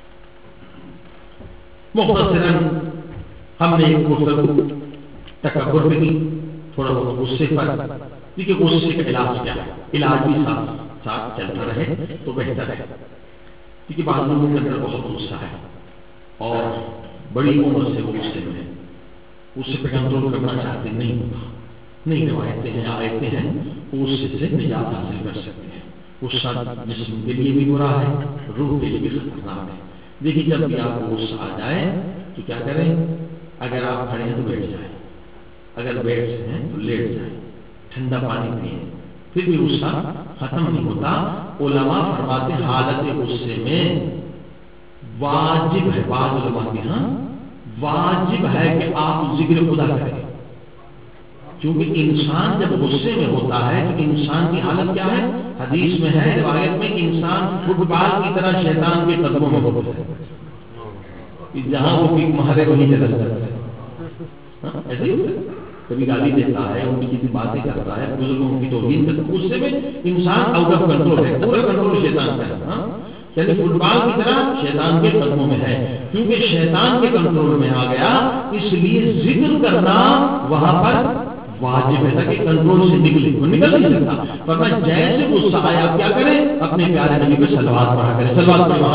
مختصراً ہم نے ایک گفتگو تکبر پہ کی، تھوڑا بہت غصے پر، کیونکہ غصے کا علاج کیا ہے، علاج بھی ساتھ ساتھ چلتا رہے تو بہتر ہے، کیونکہ بعض لوگوں کے اندر بہت غصہ ہے اور بڑی عمر سے وہ غصے میں اسے پہ کنٹرول کرنا چاہتے نہیں ہوتا، نہیں روایتیں ہیں آیتیں ہیں غصے سے نجات حاصل کر سکتے ہیں۔ غصہ جسم کے لیے بھی برا ہے، روح کے لیے بھی خطرناک ہے۔ دیکھیے جب بھی آپ کو غصہ آ جائے تو کیا کریں، اگر آپ کھڑے ہیں تو بیٹھ جائیں، اگر بیٹھ ہیں تو لیٹ جائیں، ٹھنڈا پانی پئیں، پھر بھی غصہ ختم نہیں ہوتا۔ علماء فرماتے ہیں حالت غصے میں واجب ہے، بعض علماء کے ہاں واجب ہے کہ آپ ذکر خدا کریں، کیونکہ انسان جب غصے میں ہوتا ہے تو انسان کی حالت کیا ہے، حدیث میں ہے روایت میں کہ انسان فٹ بال کی طرح شیطان کے قدموں میں ہوتا ہے، جہاں وہ کک مارے وہیں چلا جاتا ہے، ایسے ہی کبھی گالی دیتا ہے، ان کی باتیں کرتا ہے، بزرگوں کی توہین کرتا ہے، غصے میں انسان آؤٹ آف کنٹرول ہے، پورا کنٹرول شیطان کا ہے، یعنی فٹ بال کی طرح شیطان کے قدموں میں ہے، کیونکہ شیطان کے کنٹرول میں آ گیا، اس لیے ذکر کرنا وہاں پر واجب ہے تاکہ کنٹرول سے نکلے، وہ نکل نہیں سکتا۔ فرمایا جیسے غصہ آیا کیا کریں، اپنے پیارے نبی پہ صلوات پڑھا کریں، صلوات پڑھیں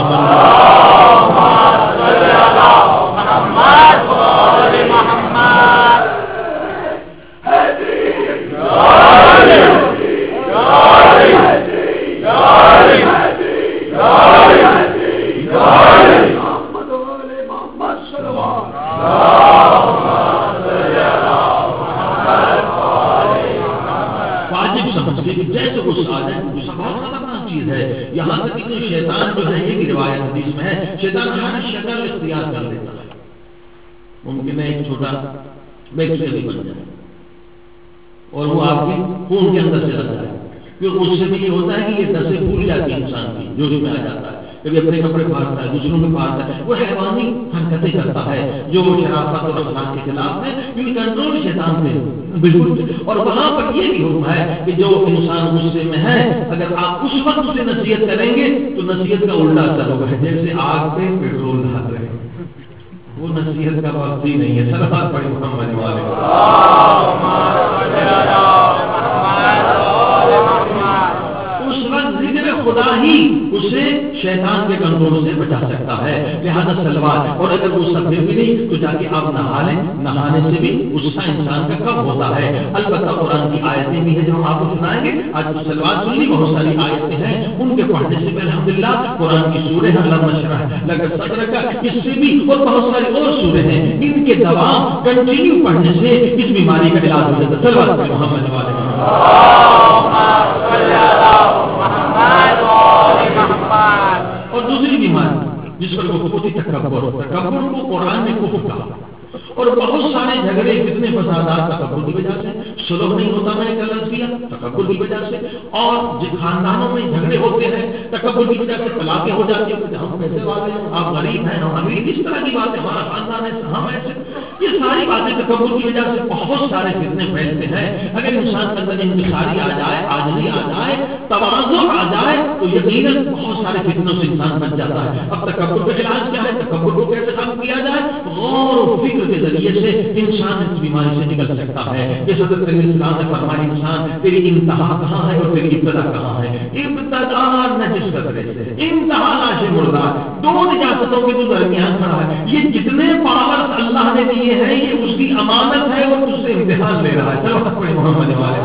جیسے غصہ آ جائے، غصہ بہت خطرناک چیز ہے، یہاں تک کہ شیطان جو ہے، یہ بھی روایت حدیث میں ہے، شیطان ہر شکل اختیار کر لیتا ہے، ممکن ہے ایک چھوٹا بیکٹیریا بن جائے اور وہ آپ کے خون کے اندر چلا جائے، کیونکہ اس سے بھی یہ ہوتا ہے کہ یہ نسیں پھول جاتی ہے انسان کی، جوش میں آ جاتا ہے، کبھی اپنے کپڑے پھاڑتا ہے، دوسروں میں پھاڑتا ہے، وہ حیوانی حرکتیں کرتا ہے جو شرافت اور اخلاق کے خلاف ہے، کیونکہ کنٹرول شیطان میں بالکل۔ اور وہاں پر یہ بھی حکم ہے کہ جو انسان غصے میں ہے اگر آپ اس وقت اسے نصیحت کریں گے تو نصیحت کا الٹا اثر ہوگا، جیسے آگ پہ پیٹرول ڈال رہے ہیں، وہ تو نصیحت کا وقت ہی نہیں ہے. صلوات پڑھی محمد والے. اس وقت ذکر خدا ہی اسے شیطان کے کنٹرول سے بچا سکتا ہے. لہذا صلوات. اور اگر وہ سب بھی نہیں تو جا کے آپ نہا لیں. نہانے سے بھی غصہ انسان کا کم ہوتا ہے. البتہ قرآن کی آیتیں بھی ہیں جو ہم آپ کو سنائیں گے. آج تو صلوات سنی, بہت ساری آیتیں ہیں, ان کے پڑھنے سے بھی الحمدللہ قرآن کی سورہ علم نشرح لگا صدر کا, اس سے بھی اور بہت ساری اور سورے ہیں, ان کے دوا کنٹینیو پڑھنے سے اس بیماری کا علاج ہو جاتا ہے. صلوات پڑھیں محمد والے. اور دوسری بیماری جس پر وہ ہوتی تکبر کو قرآن نے کفر کہا. اور بہت سارے جھگڑے کتنے فسادات تکبر کی وجہ سے, سلوک نہیں ہوتا, میں نے کل کیا تکبر کی وجہ سے. اور خاندانوں میں جھگڑے ہوتے ہیں تکبر کی وجہ سے, طلاقیں ہو جاتی ہیں, ہم پیسے والے ہیں, آپ غریب ہیں, ہم امیر, اس طرح کی بات ہے, ہمارا خاندان ہے, ہم ایسے, یہ ساری باتیں تکبر کی وجہ سے بہت سارے فتنے پھیلتے ہیں. اگر انسان کے اندر انکساری آ جائے, عاجزی آ جائے, تواضع آ جائے تو یقیناً بہت سارے فتنوں سے انسان بچ جاتا ہے. اب تکبر کا علاج کیا ہے, تکبر کو کیسے ختم کیا جائے؟ غور و فکر کے ذریعے سے انسان اس بیماری سے نکل سکتا ہے. جیسے حضرت اسلام نے فرمایا, انسان تیری انتہا کہاں ہے اور تیری ابتدا کہاں ہے؟ ابتدا نجس قطرے سے, انتہا لاش مردار, دو نجاستوں کے جو درمیان کھڑا ہے. یہ جتنے پاور اللہ نے دیے ہیں یہ اس کی امانت ہے اور اس سے امتحان لے رہا ہے. چلو کوئی محمد والے.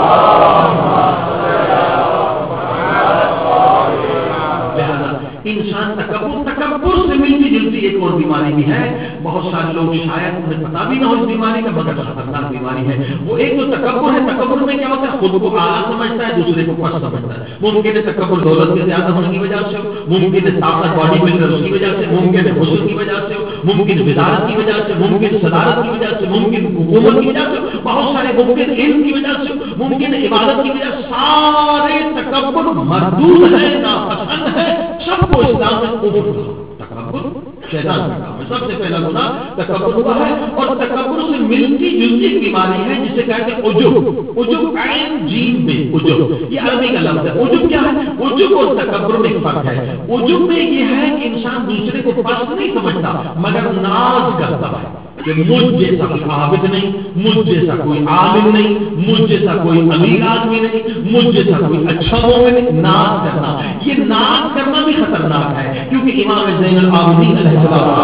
انسان تکبر سے ملتی جلتی ایک اور بیماری بھی ہے. بہت سارے لوگ شاید انہیں پتا بھی نہ ہو اس بیماری کا, مگر خطرناک بیماری ہے. وہ ایک تو تکبر ہے. تکبر میں کیا ہوتا ہے, خود کو اعلیٰ سمجھتا ہے, دوسرے کو پست سمجھتا ہے. ممکن ہے تکبر دولت کے زیادہ ہونے کی وجہ سے ہو, ممکن ہے طاقت باڈی بلڈر کی وجہ سے, ممکن ہے حسن کی وجہ سے ہو, ممکن وزارت کی وجہ سے, ممکن صدارت کی وجہ سے, ممکن حکومت کی وجہ سے, بہت سارے ممکن علم کی وجہ سے, ممکن عبادت کی وجہ سے. سارے تکبر مردود ہے, ناپسند ہے, سب کو اسلام میں کفر کہا. تکبر شیطان کا کام ہے. سب سے پہلا گناہ تکبر ہوا ہے. اور تکبر سے ملتی جلتی بیماری ہے جسے کہتے ہیں عجب. عجب عین جیم میں عجب, یہ عربی کا لفظ ہے. عجب کیا ہے؟ عجب اور تکبر میں ایک فرق ہے. عجب میں یہ ہے کہ انسان دوسرے کو پست نہیں سمجھتا مگر ناز کرتا ہے کہ مجھ جیسا کوئی عابد نہیں, مجھ جیسا کوئی عالم نہیں, مجھ جیسا کوئی امیر آدمی نہیں, مجھ جیسا کوئی اچھا مومن نہیں. ناز کرنا, یہ ناز کرنا بھی خطرناک ہے, کیونکہ امام زین العابدین علیہ السلام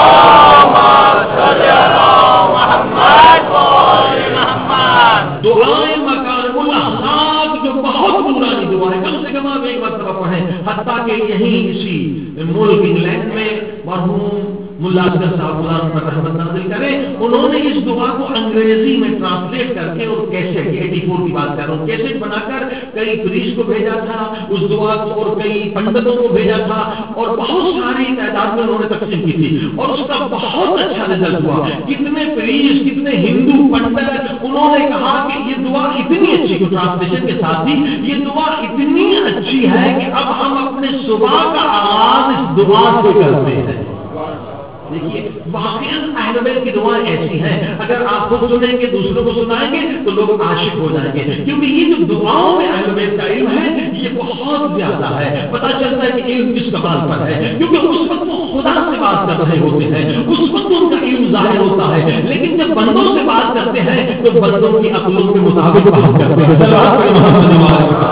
دعائیں مکارم الاخلاق جو بہت نورانی دعا ہے, کم سے کم آپ ایک مرتبہ پڑھیں. حتیٰ کہ یہیں اسی ملک انگلینڈ میں مرحوم ملا اصغر صاحب قرآن پر رحمت نازل کرے, انہوں نے اس دعا کو انگریزی میں ٹرانسلیٹ کر کے اور کیسٹ 84 کی بات کر رہا ہوں, کیسٹ بنا کر کئی پریسٹ کو بھیجا تھا اس دعا کو, اور کئی پنڈتوں کو بھیجا تھا, اور بہت ساری تعداد میں انہوں نے تقسیم کی تھی, اور اس کا بہت اچھا رزلٹ ہوا. کتنے پریسٹ, کتنے ہندو پنڈت, انہوں نے کہا کہ یہ دعا اتنی اچھی, ٹرانسلیشن کے ساتھ ہی یہ دعا اتنی اچھی ہے کہ اب ہم اپنے صبح کا آغاز اس دعا سے کرتے ہیں. دیکھیے واقعی اہل بیت کی دعائیں ایسی ہیں, اگر آپ خود سنیں گے دوسروں کو سنائیں گے تو لوگ عاشق ہو جائیں گے, کیونکہ یہ جو دعاؤں میں اہل بیت کا علم ہے یہ بہت زیادہ ہے. پتہ چلتا ہے کہ علم کس کمال پر ہے, کیونکہ اس وقت وہ خدا سے بات کر رہے ہوتے ہیں, اس وقت ان کا علم ظاہر ہوتا ہے, لیکن جب بندوں سے بات کرتے ہیں تو بندوں کی عقلوں کے مطابق بات کرتے ہیں.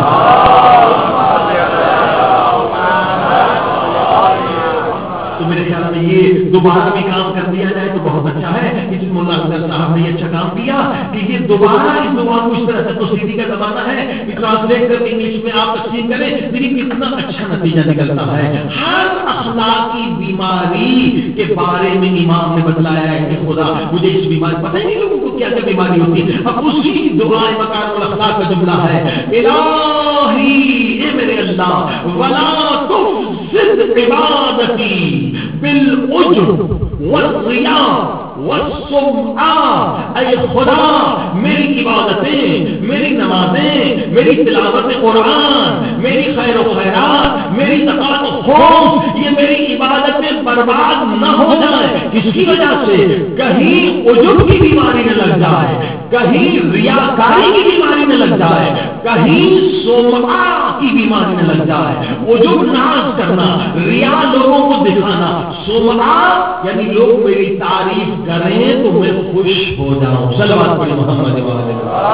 میرے خیال میں یہ دوبارہ بھی کام کر دیا جائے تو بہت اچھا ہے. اس مولا اصغر صاحب نے یہ اچھا کام کیا کہ یہ دوبارہ اس دعا کو اس طرح سے, تو سیدھی کا زمانہ ہے کہ ٹرانسلیٹ کر کے انگلش میں آپ تقسیم کریں, لیکن کتنا اچھا نتیجہ نکلتا ہے. ہر اخلاقی بیماری کے بارے میں امام نے بتلایا ہے کہ خدا مجھے اس بیماری, پتہ نہیں لوگوں کو کیا کیا بیماری ہوتی ہے. اب اسی دعائے مکارم الاخلاق کا جملہ ہے, الہی اے میرے اللہ ولا تفسد عبادتی بالعجب والرياء والسمعة. اے خدا میری عبادتیں, میری نمازیں, میری تلاوت قرآن, میری خیر و خیرات, میری زکات و خوف, یہ میری عبادتیں برباد نہ ہو جائیں, کس کی وجہ سے؟ کہیں عجب کی بیماری نہ لگ جائے، کہیں ریاکاری کی بیماری نہ لگ جائے، کہیں سمعہ کی بیماری نہ لگ جائے۔ عجب ناز کرنا، ریا لوگوں کو دکھانا، سمعہ یعنی لوگ میری تعریف کریں تو میں خوش ہو جاؤں۔ صلوات پڑھیں محمد والے۔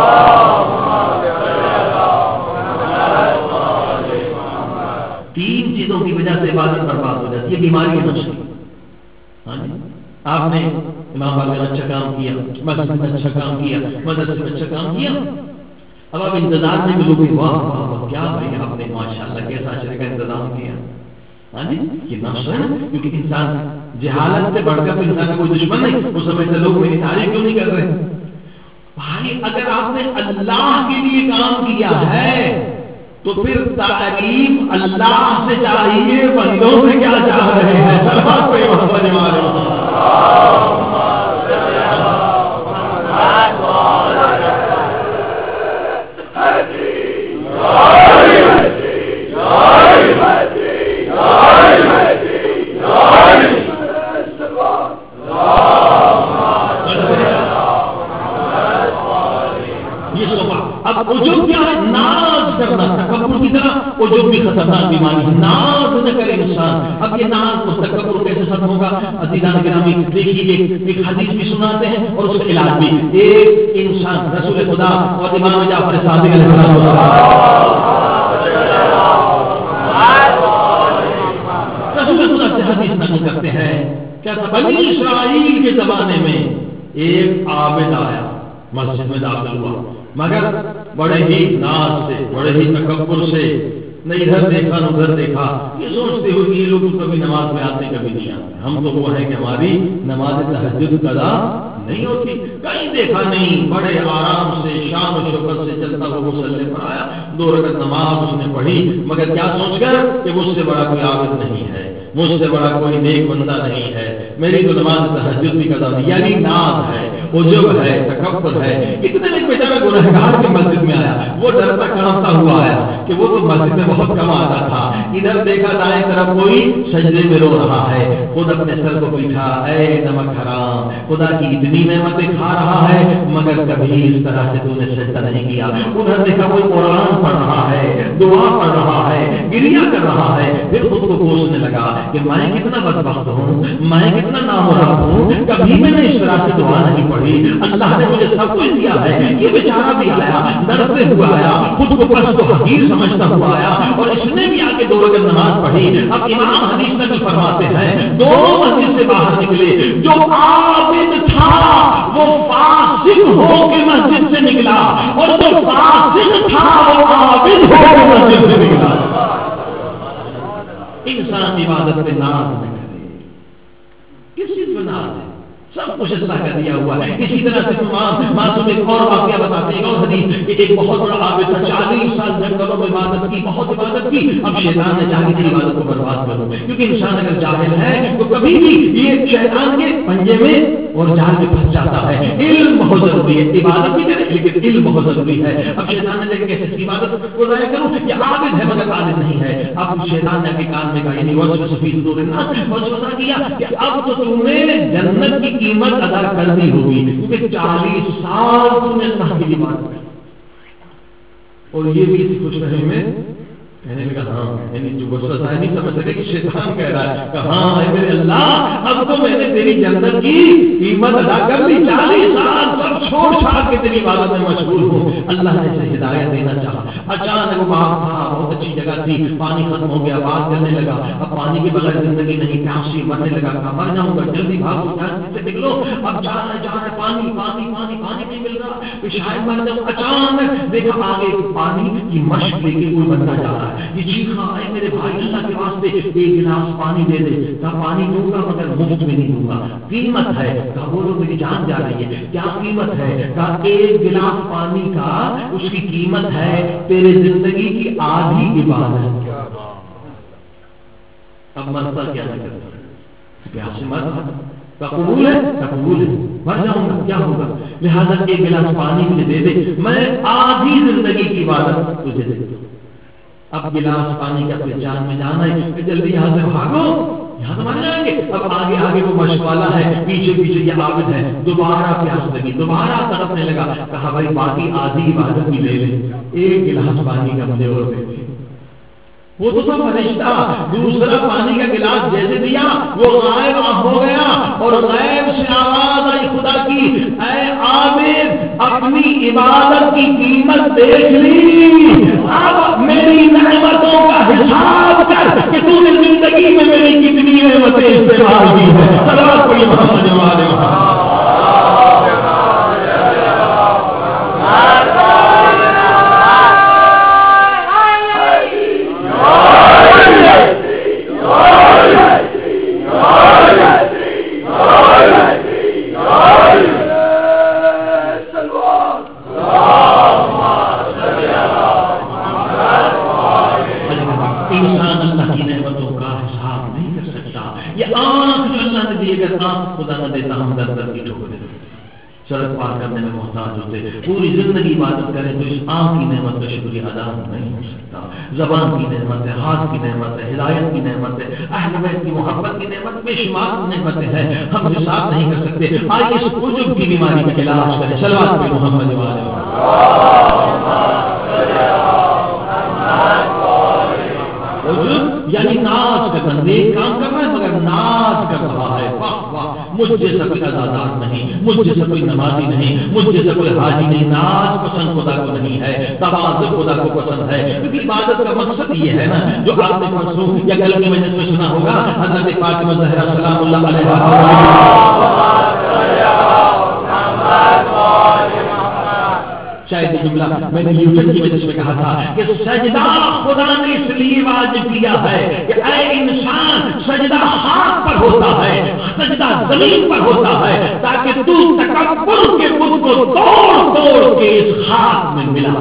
تین چیزوں کی وجہ سے عبادت برباد ہو جاتی ہے، بیماری ہے نفس کی۔ ہاں جی، آپ نے امام باقر نے اچھا کام کیا، مسجد میں اچھا کام کیا، مدرسے میں اچھا کام کیا، اب آپ انتظار میں بھی لوگ واہ واہ واہ کیا بھائی آپ نے ماشاءاللہ کیسا اچھے کا انتظام کیا۔ ہاں جی، یہ نفس ہے، کیونکہ انسان جہالت سے بڑھ کر انسان کا کوئی دشمن نہیں، وہ سمجھتے لوگ میری تعریف کیوں نہیں کر رہے۔ بھائی اگر آپ نے اللہ کے لیے کام کیا ہے تو پھر تعریف اللہ سے چاہیے، بندوں سے کیا چاہ رہے ہیں؟ صلوات پہ محمد والے۔ اب عجب کیا ہے؟ ناز کرنا، تکبر کی طرح عجب بھی خطرناک بیماری ہے، ناز نہ کرے انسان۔ اب یہ ناز اور تکبر کیسے ختم ہوگا؟ عزیزان گرامی دیکھیے، ایک حدیث بھی سناتے ہیں اور اس کا علاج بھی۔ ایک انسان رسول خدا اور امام جعفر صادق علیہ السلام رسول خدا سے حدیث نقل کرتے ہیں، کیا تھا؟ بنی اسرائیل کے زمانے میں ایک عابد آیا، مسجد میں داخل ہوا، مگر بڑے ہی ناز سے، بڑے ہی تکبر سے، نہ ادھر دیکھا نہ ادھر دیکھا، یہ سوچتے ہوئے کہ یہ لوگ کبھی نماز میں آتے کبھی نہیں آتے، ہم تو وہ ہیں کہ ہماری نماز تہجد قضا نہیں ہوتی، کہیں دیکھا نہیں، بڑے آرام سے شان و شوکت سے چلتا وہ مصلی پر آیا، 2 رکعت نماز اس نے پڑھی، مگر کیا سوچ کر کہ مجھ سے بڑا کوئی عابد نہیں ہے، مجھ سے بڑا کوئی نیک بندہ نہیں ہے، میری تو نماز تہجد بھی قضا نہیں، یعنی ناز ہے، عجب ہے، تکبر ہے۔ اتنے میں بیچارہ گنہگار کی مسجد میں آیا، وہ ڈرتا کانپتا ہوا آیا کہ وہ تو مسجد میں بہت کم آتا تھا، ادھر دیکھا دائیں طرف کوئی سجدے میں رو رہا ہے، خود اپنے سر کو پیٹھا، اے نمک حرام، خدا کی اتنی نعمتیں کھا رہا ہے مگر کبھی اس طرح سے تو نے سجدہ نہیں کیا۔ ادھر دیکھا کوئی قرآن پڑھ رہا ہے، دعا پڑھ رہا ہے، گریہ کر رہا ہے، پھر خود کو کوسنے لگا کہ میں کتنا بدبخت ہوں، میں کتنا نامراد ہوں، کبھی میں نے اس طرح سے دعا نہیں پڑھی، اللہ نے مجھے سب کچھ دیا ہے۔ یہ بیچارہ بھی آیا، ڈرتے ہوا آیا، خود کو پست و حقیر سمجھتا ہوا آیا، اور اس نے بھی آ کے 2 رکعت نماز پڑھی۔ اب امام حدیث نقل فرماتے ہیں، دونوں مسجد سے باہر نکلے، جو عابد تھا وہ فاسق ہو کے مسجد سے نکلا، اور جو فاسق تھا وہ عابد ہو کے مسجد سے نکلا۔ انسان عبادت پہ ناز نہ کرے، کس چیز پہ ناز ہے؟ سب کچھ اللہ کا دیا ہوا ہے۔ اسی طرح سے معصوم ایک اور واقعہ بتاتے ہیں، اور حدیث کہ ایک بہت بڑا عابد تھا، 40 سال جنگلوں میں عبادت کی، بہت عبادت کی، اب شیطان نے چاہا کہ عبادت کو برباد کر دو، کیونکہ انسان اگر جاہل ہے تو کبھی بھی یہ شیطان کے پنجے میں اور جال میں پھنس جاتا ہے۔ علم بہت ضروری ہے، عبادت بھی کرے لیکن علم بہت ضروری ہے۔ اب شیطان نے دیکھا کیسے عبادت کو ضائع کروں، یہ عابد ہے مگر عالم نہیں ہے۔ اب شیطان نے کے کان میں کہا، یعنی وسوسہ فی صدور الناس، وسوسہ کیا کہ اب تو تم نے جنت کی قیمت ادا کر دی ہوگی، کیونکہ 40 سال تم نے اللہ کی عبادت کی، اور یہ بھی اسی خوش رہے میں کہنے لگا ہاں، یعنی جو وسوسہ ہے نہیں سمجھ سکے کہ شیطان کہہ رہا ہے کہ ہاں اے میرے اللہ، اب تو میں نے تیری جنت کی قیمت ادا کر دی، 40 سال سب چھوڑ چھاڑ کے تیری عبادت میں مشغول ہوں۔ اللہ نے اسے ہدایت دینا چاہا، اچانک وہ باہر تھا، بہت اچھی جگہ تھی، پانی ختم ہو گیا، بات کرنے لگا، اب پانی کے بغیر زندگی نہیں، پیاس سے مرنے لگا، کہا مر جاؤں گا، جلدی بھاگو، سے نکلو، اب جا رہے پانی پانی پانی پانی نہیں مل رہا، شاید مر جاؤں۔ اچانک دیکھا آگے پانی کی مشق لے کے کوئی بندہ جا رہا ہے، یہ چیخا، اے میرے بھائی اللہ کے واسطے ایک گلاس پانی دے دے، کہا پانی دوں گا مگر مفت میں نہیں دوں گا، قیمت ہے، کہا بولو میری جان جا رہی ہے، کیا قیمت ہے، کہا 1 گلاس پانی کا اس کی قیمت ہے تیرے زندگی کی آدھی عبادت۔ اب مرتا کیا کرتا، پیاس سے مر کا قبول ہے، کا قبول ہے، مر جاؤں گا کیا ہوگا، لہذا 1 گلاس پانی مجھے دے دے، میں آدھی زندگی کی عبادت تجھے دے دوں۔ اب گلاس پانی کا اپنے جان میں جانا ہے کہ جلدی یہاں سے بھاگو، یہاں تو مان جائیں گے. اب آگے آگے وہ مشوالا ہے, پیچھے پیچھے یہ عابد ہے. دوبارہ پیاس لگی, دوبارہ تڑپنے لگا. کہا بھائی باقی آدھی عبادت بھی لے لے, ایک گلاس پانی کا مجھے اور دے. وہ تو فرشتہ دوسرا پانی کا گلاس جیسے دیا وہ غائب ہو گیا, اور غیب سے آواز آئی خدا کی, اے عابد اپنی عبادت کی قیمت دیکھ لی, اب میری نعمتوں کا حساب کر کہ تو نے زندگی میں میری کتنی نعمتیں استعمال کی ہیں. صلوات پڑھیے محمد والے محمد. خدا نہ دیتا ہم در در کی ٹھوکر دیتے, سڑک پار کرنے میں محتاج ہوتے, پوری زندگی عبادت کریں تو اس آنکھ کی نعمت کا شکریہ ادا نہیں ہو سکتا. زبان کی نعمت ہے, ہاتھ کی نعمت ہے, ہدایت کی نعمت ہے, اہل بیت کی محبت کی نعمت, بے شمار نعمتیں ہیں, ہم حساب نہیں کر سکتے. آئیے اس عجب کی بیماری کا علاج کریں. صلوات پہ محمد والے یعنی ناز کرنا, نیک کام کرنا ہے مگر ناز کر رہا ہے. واہ واہ, مجھ جیسا کوئی عزادار نہیں, مجھ جیسا کوئی نمازی نہیں, مجھ جیسا کوئی حاجی نہیں. ناز پسند خدا کو نہیں ہے, تواضع خدا کو پسند ہے. کیونکہ عبادت کا مقصد یہ ہے نا, جو آپ نے پرسوں یا کل کی مجلس میں سنا ہوگا, حضرت فاطمہ زہرا سلام اللہ علیہا, شاید یہ جملہ میں نے نیوٹن کی وجہ سے کہا تھا کہ سجدہ خدا نے اس لیے واجب کیا ہے کہ اے انسان سجدہ خاک پر ہوتا ہے, سجدہ زمین پر ہوتا ہے, تاکہ تو تکبر کے بت کو توڑ توڑ کے اس خاک میں ملا.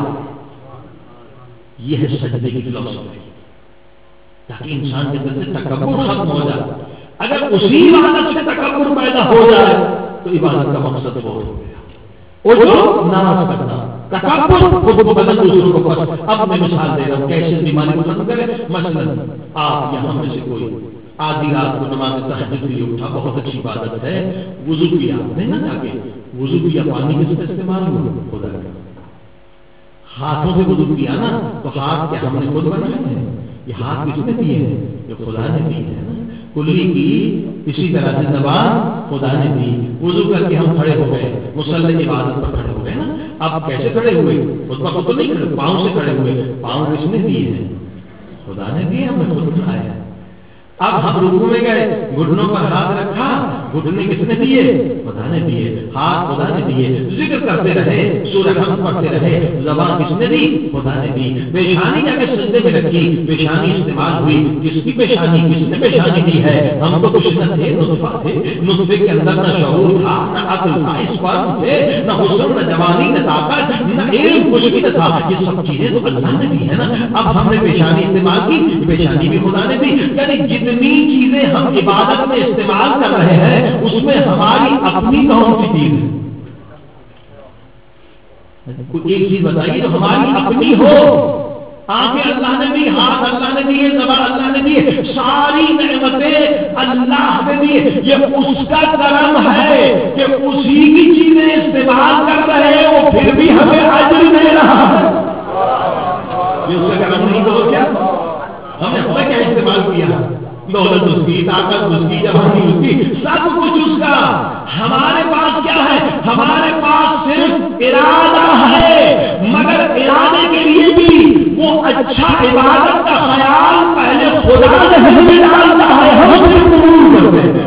یہ ہے سجدے کی فلسفی, تاکہ انسان کے دل سے تکبر ختم ہو جائے. اگر اسی عبادت سے تکبر پیدا ہو جائے تو عبادت کا مقصد وہ ہو گیا. اور جو ناز کرنا, تکبر خود کو بدل دوسروں کو پس. اب میں مثال دے رہا ہوں کیسے بیماری کو ختم کرے. مثلا آپ یہاں میں سے کوئی آدھی رات کو نماز تہجد کے لیے اٹھا, بہت اچھی عبادت ہے, وضو کیا آپ نے, نہ جا کے وضو کیا, پانی کس سے استعمال ہوا, خدا کا ہاتھوں سے وضو کیا نا, تو ہاتھ کیا ہم نے خود بنائے ہیں, یہ ہاتھ کس نے دیے ہیں, یہ خدا نے دیے ہیں. کلی کی اسی طرح سے زبان خدا نے دی. وضو کر کے ہم کھڑے ہو گئے, مصلی کی عبادت پر کھڑے ہو گئے نا. آپ کیسے کھڑے ہوئے, خود پر خود نہیں کھڑے, پاؤں سے کھڑے ہوئے. پاؤں کس نے دیے ہیں, خدا نے دیے, ہم نے خود اٹھایا. اب ہم رکوع میں گئے, گھٹنوں پر ہاتھ رکھا, گھٹنے کس نے دیے, خدا نے دیے. ہاتھ خدا نے دیے. ذکر کرتے رہے, سورہ حمد پڑھتے رہے, زبان کس نے دی, خدا نے دی. پیشانی جا کے سجدے میں رکھی, پیشانی استعمال ہوئی. کس کی پیشانی, کس نے پیشانی دی ہے. ہم تو کچھ نہ تھے, نطفہ تھے, نطفے کے اندر نہ شعور تھا, نہ عقل تھا, اسپرم تھے, نہ حسن, نہ جوانی, نہ طاقت, نہ علم, کچھ بھی نہ تھا. یہ سب چیزیں تو اللہ نے دی ہے نا. اب ہم نے پیشانی استعمال کی, پیشانی بھی خدا نے دی. یعنی جتنی چیزیں ہم عبادت میں استعمال کر رہے ہیں اس میں ہماری اپنی کون سی چیز ہے. ایک چیز بتائیے جو ہماری اپنی ہو. آنکھیں اللہ نے دی, ہاتھ اللہ نے دیے, زبان اللہ نے دیے, ساری نعمتیں اللہ نے دی. یہ اس کا کرم ہے کہ اسی کی چیزیں استعمال کر رہے ہیں, وہ پھر بھی ہمیں اجر دے رہا ہے. یہ اس کا کرم نہیں تو کیا, ہم نے اپنا کیا استعمال کیا, دولت اس کی, طاقت اس کی, جوانی اس کی, سب کچھ اس کا. ہمارے پاس کیا ہے, ہمارے پاس صرف ارادہ ہے, مگر ارادے کے لیے بھی وہ اچھا عبادت کا خیال پہلے خدا نے ہمیں ڈالتا ہے, ہم صرف قبول کرتے ہیں.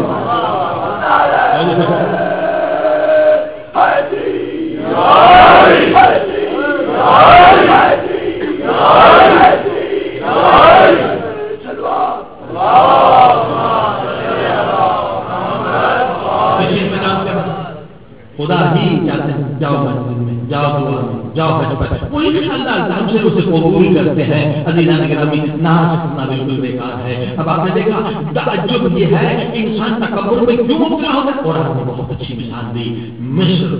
خدا ہی چاہتے ہیں جاؤ مسجد میں, جاؤ دعا میں, جاؤ حج پر, وہ انشاءاللہ ہم سے اسے قبول کرتے ہیں. عزیزان گرامی, ناز کرنا بالکل بیکار ہے. اب آپ نے دیکھا تعجب یہ ہے انسان تکبر میں کیوں مبتلا ہوتا ہے. اور آپ نے بہت اچھی مثال دی مصر کے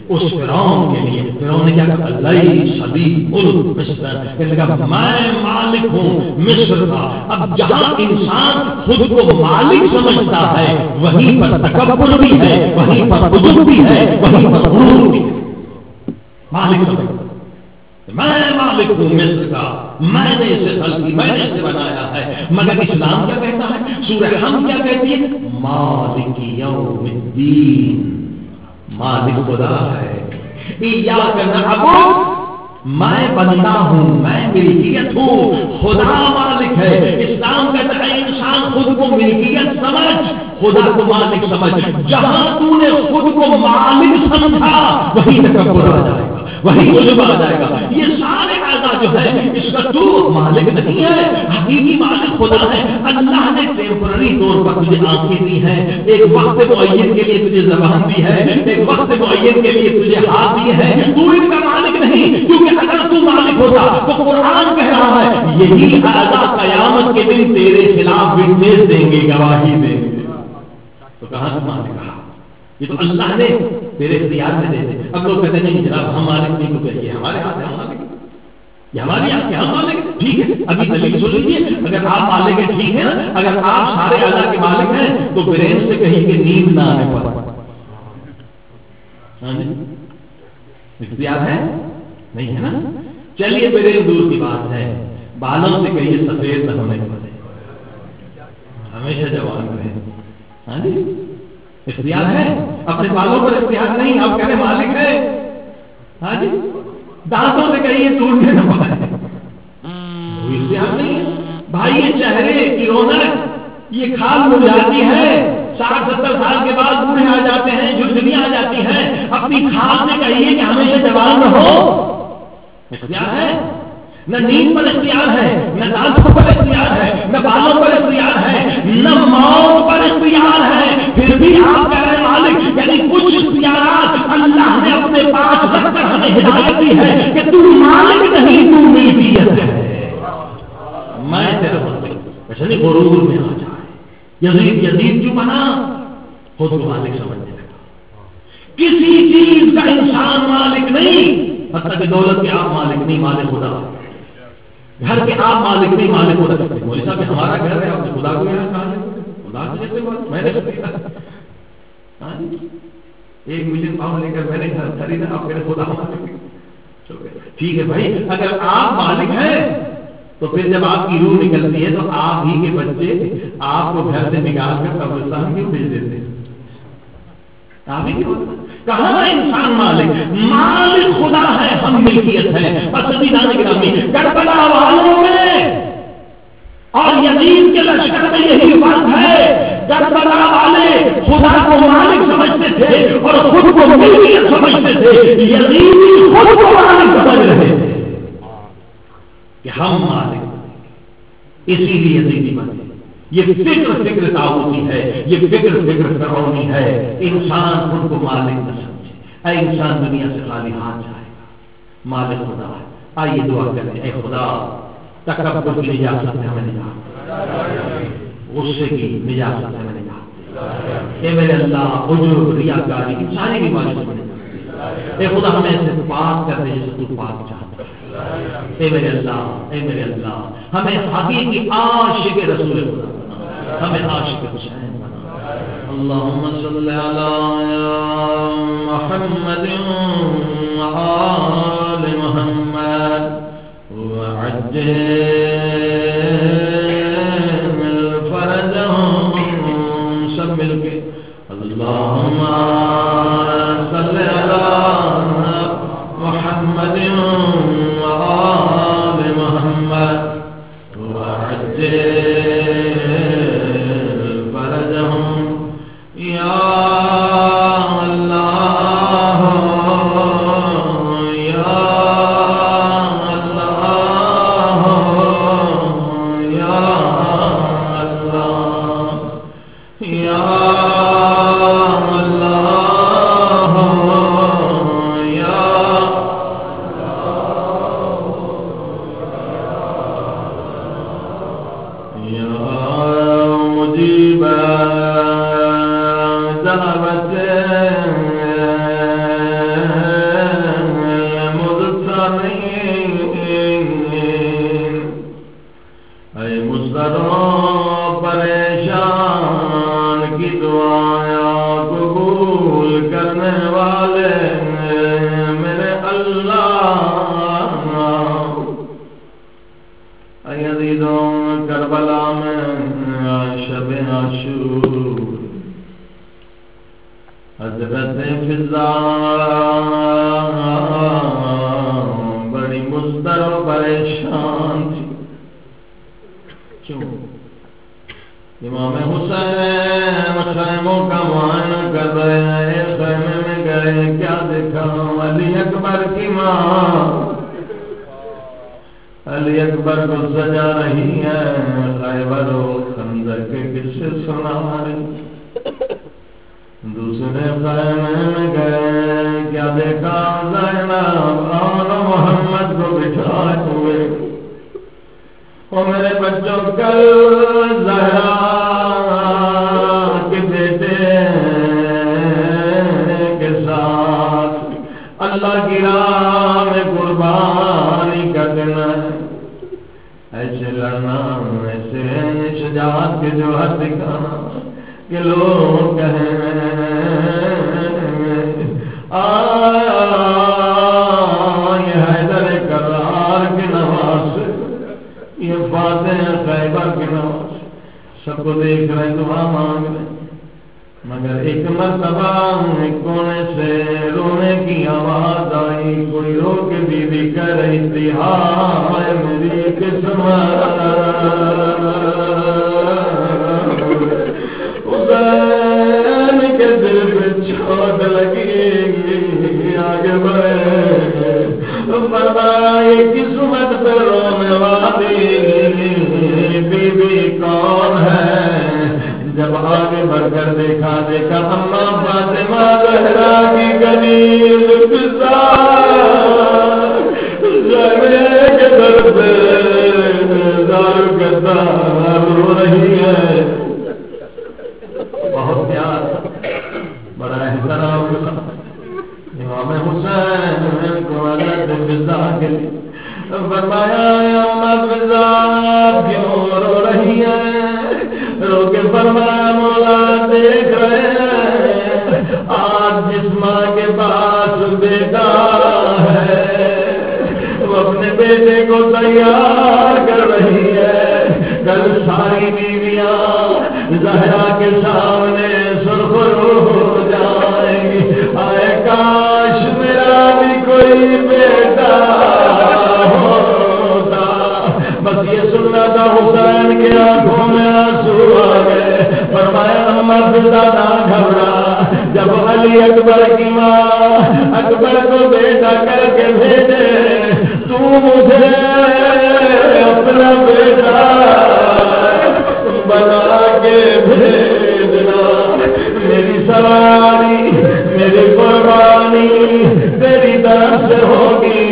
اس فرعون کے لیے فرعون نے کیا کہا لیس لی ملک مصر، کہنے لگا میں مالک ہوں مصر کا۔ اب جہاں انسان خود کو مالک سمجھتا ہے وہیں پر تکبر بھی ہے، وہیں پر عجب بھی ہے، وہیں پر غرور بھی ہے۔ مالک سمجھتا میں مالک ہوں مصر کا، میں نے اسے خلق کی، میں نے اسے بنایا ہے۔ مگر اسلام کیا کہتا ہے، سورہ حمد کیا کہتی ہے، مالک یوم الدین، مالک خدا ہے۔ ایاک نعبد، میں بندہ ہوں، میں ملکیت ہوں، خدا مالک ہے۔ اسلام کہتا ہے انسان خود کو ملکیت سمجھ، خدا کو مالک سمجھ۔ جہاں تو نے خود کو مالک سمجھا وہی تکبر آ جائے گا، وہی عجب آ جائے گا۔ یہ سارے اعضاء جو ہے اس کا تو مالک نہیں ہے، حقیقی مالک خدا ہے۔ اللہ نے ٹیمپرری طور پر تجھے آنکھیں دی ہیں، ایک وقت معین کے لیے تجھے زبان دی ہے، ایک وقت معین کے لیے تجھے ہاتھ دیے ہیں، تو ان کا مالک نہیں، کیونکہ اگر تو مالک ہوتا تو قرآن کہہ رہا ہے یہی اعضاء قیامت کے دن تیرے خلاف وٹنس دیں گے، گواہی دیں گے۔ تو کہاں سے مالک رہا؟ یہ تو اللہ نے تیرے اختیار میں دے دے۔ اب لوگ کہتے ہیں جناب ہم مالک نہیں، تو کہیے ہمارے ہاتھ ہے، ہم مالک، یہ ہماری آپ کے ہم مالک، ٹھیک ہے۔ ابھی دلیل سن لیجیے، اگر آپ مالک ہیں ٹھیک ہے نا، اگر آپ سارے اعضاء کے مالک ہیں تو برین سے کہیں کہ نیند نہ آنے پر اختیار ہے نہیں ہے نا۔ چلیے برین دور کی بات ہے، بالوں سے کہیے سفید نہ ہونے پر ہمیشہ جوان رہے، ہاں جی اختیار ہے، اپنے بالوں پر اختیار نہیں، آپ کہنے مالک ہے، ہاں جی۔ دانتوں سے کہیے ٹوٹنے نہ پائے، کوئی اختیار نہیں ہے۔ بھائی یہ چہرے کی رونق یہ کھال مرجھاتی ہے، 60-70 سال کے بعد بوڑھے آ جاتے ہیں، جھرجھریاں آ جاتی ہیں، اپنی کھال سے کہیے کہ ہمیشہ جوان رہو، اختیار ہے۔ نہ نیند پر اختیار ہے، نہ دانتوں پر اختیار ہے، نہ بالوں پر اختیار ہے، نہ موت پر اختیار ہے، پھر بھی آپ کہہ رہے مالک، یعنی کچھ اختیارات اللہ نے اپنے پاس رکھ کر ہمیں ہدایت دی ہے کہ تو مالک نہیں، تو ملکیت ہے، میں تیرا مالک، ایسا نہیں غرور میں آ جائے۔ یزید کیوں بنا؟ خود کو مالک سمجھنے لگا۔ کسی چیز کا انسان مالک نہیں، حتیٰ کہ دولت کے آپ مالک نہیں، مالک خدا۔ گھر کے آپ مالک نہیں، مالک خدا۔ مولوی صاحب ہمارا گھر ہے، آپ نے خدا کو یہاں کہا ہے، خدا سے جیسے بات میں نے خریدا، 1 ملین پاؤنڈ لے کر میں نے گھر خریدا، آپ کہہ رہے خدا مالک، ٹھیک ہے بھائی۔ اگر آپ مالک ہیں تو پھر جب آپ کی روح نکلتی ہے تو آپ ہی کے بچے آپ کو گھر سے نکال کر قبرستان کیوں بھیج دیتے ہیں؟ آپ ہی کہاں ہے انسان مالک؟ مالک خدا ہے، ہم ملکیت ہے۔ پسندیدہ گرامی کربلا والوں میں اور یزید کے لشکر میں یہی فرق ہے، کربلا والے خدا کو مالک سمجھتے تھے اور خود کو ملکیت سمجھتے تھے، یزید خود کو مالک سمجھ رہے تھے کہ ہم مالک، اسی لیے یزیدی بنے۔ یہ فکر تاغوتی ہے، یہ فکر فرعونی ہے۔ انسان خود کو مالک نہ سمجھے، اے انسان دنیا سے خالی ہاتھ جائے گا، مالک خدا ہے۔ آئیے دعا کریں، اے خدا تکبر کی نجاست سے ہمیں نجات، غصے کی نجاست سے ہمیں نجات، اے میرے اللہ عجب ریاکاری کی ساری بیماریوں سے نجات، اے خدا ہمیں ایسے پاک کر دے جیسے تو پاک چاہتا ہے، اے میرے اللہ، اے میرے اللہ ہمیں حقیقی عاشق رسول خدا، ہمیں عاشق حسین بنا۔ اللہم صلی علی محمد وآل محمد وعجل فرجهم، سب مل کے اللہم صلی علی محمد وآل محمد وعجل دعوت حضرت فضا بڑی مضطر و پریشان تھی. کیوں؟ امام حسین خیموں کا معائنہ کر رہے ہیں. خیمے میں گئے, کیا دیکھا؟ علی اکبر کی ماں علی اکبر کو سجا رہی ہے. خیبر و خندق کے قصے سنا رہی. دوسرے خیمے میں گئے, کیا دیکھا؟ زینب اور محمد کو بٹھائے ہوئے. او میرے بچوں, کل زہرا کے بیٹے کے ساتھ اللہ کی راہ میں قربانی کر دینا. ایسے لڑنا, ایسے شجاعت کے جوہر دکھانا کہ لوگ کہیں یہ حیدر کرار کے نواز, یہ فاتح خیبر کے نواز. سب کو دیکھ رہے, دعا مانگ رہے, مگر ایک مرتبہ کونے سے رونے کی آواز آئی. کوئی رو کے بیوی کہہ رہی تھی, ہائے میری قسمت, حسین کے دل پہ چوٹ لگی. آگے بڑھے, فرمایا یہ قسمت پہ رونے والی بیوی کون ہے؟ جب آگے بڑھ کر دیکھا اماں فاطمہ زہرا کی گلیل فضا کے در پہ دارو کرتا رو رہی ہے. بہت پیار, بڑا احترام امام حسین کو حضرت فضا کے لیے. فرمایا اماں فضا کیوں رو رہی ہے؟ رو کے فرمایا مولا دیکھ رہے ہیں آج جس ماں کے پاس بیٹا ہے وہ اپنے بیٹے کو تیار کر رہی ہے. کل ساری بیویاں زہرا کے سامنے سرخرو ہو جائیں گی. آئے کاش میرا بھی کوئی بیٹا ہوتا. بس یہ سننا تھا. حسین کے آنکھوں میں آنسو آ گئے. فرمایا اماں فضا نہ گھبرا, جب علی اکبر کی ماں اکبر کو بیٹا کر کے بھیجے تو مجھے اپنا بیٹا بنا کے بھیجنا. میری سواری میری قربانی تیری طرف سے ہوگی.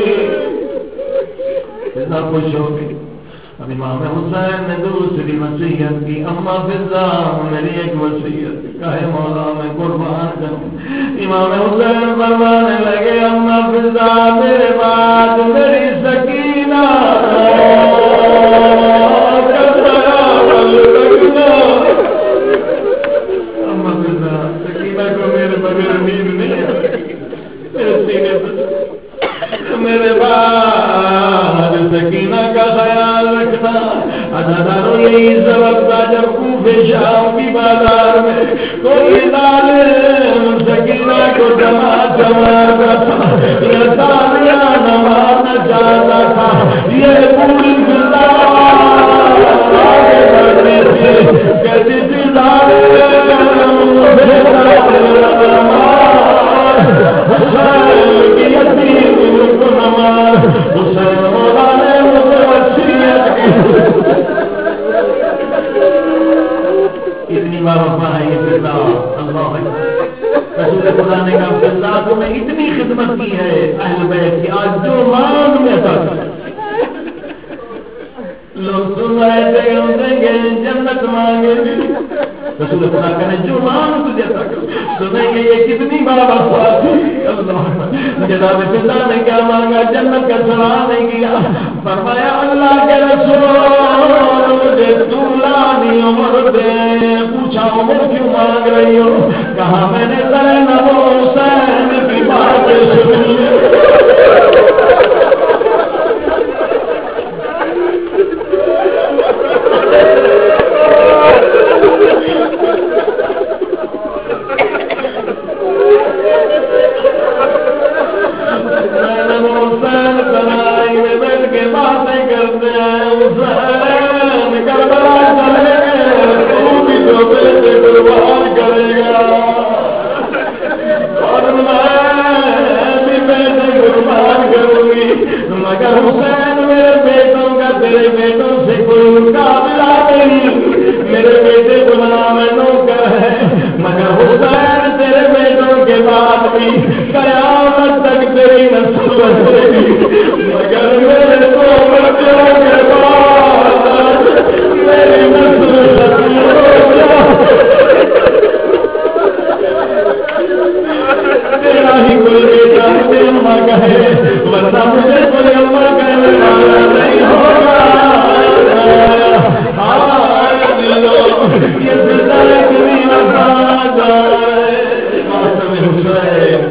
اتنا خوش ہوگی. اب امام حسین نے دوسری وصیت کی, اماں فضا میری ایک وصیت کہے مولا میں قربان کروں. امام حسین فرمانے لگے اماں فضا میرے بعد میری سکینہ سکینہ کو میرے بغیر نیند نہیں میرے سینے پر. میرے بعد سکینہ کا خیال رکھنا. اداروں یہی سبب تھا جب کوفے شام کی بازار میں کوئی ظالم سکینہ کو تماچا مارتا تھا یا تالیاں مارنا چاہتا تھا, یہ پوری فضا آگے بڑھنے سے کہتی تھی حسین کی یتیم کو نماز. حسین مولا نے مجھے وصیت کی. اتنی بار وفا ہے یہ فضا. اللہ رسول خدا نے کہا فضا کو میں اتنی خدمت کی ہے اہل بیت کی, آج جو مانگ میں تھا. لوگ سن رہے تھے دیں گے جنت مانگے. رسول خدا کہنے جو مانگ تجھے تک سنیں گے یہ کتنی بار وفا تھی. جناب فضا نے کیا مانگا؟ جنت کا سوال نہیں کیا. فرمایا اللہ کے رسول مجھے طولانی عمر دے. پوچھا عمر کیوں مانگ رہی ہو؟ کہا میں نے زینب و حسین کی باتیں سنی. مگر حسین میرے بیٹوں کا تیرے بیٹوں سے کوئی مقابلہ نہیں، میرے بیٹے غلام نوکر ہے، مگر حسین تیرے بیٹوں کے بعد بھی قیامت تک تیری نسل بچے گی، مگر میرے دو بچوں کے بعد میری نسل ختم ہو جائے، تیرا ہی کوئی بیٹا مجھے اماں کہے، ورنہ مجھے کوئی اماں کہنے والا نہیں ہوگا۔ یہ زندہ کبھی وفادار ہے ماتم حسین۔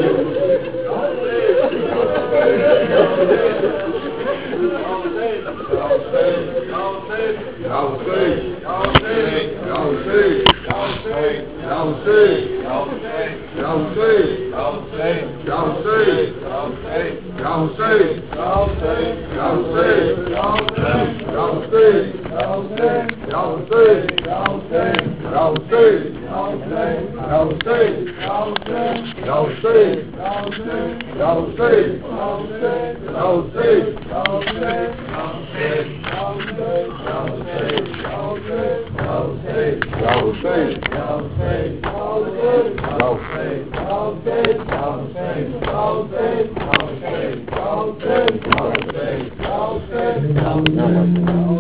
Now,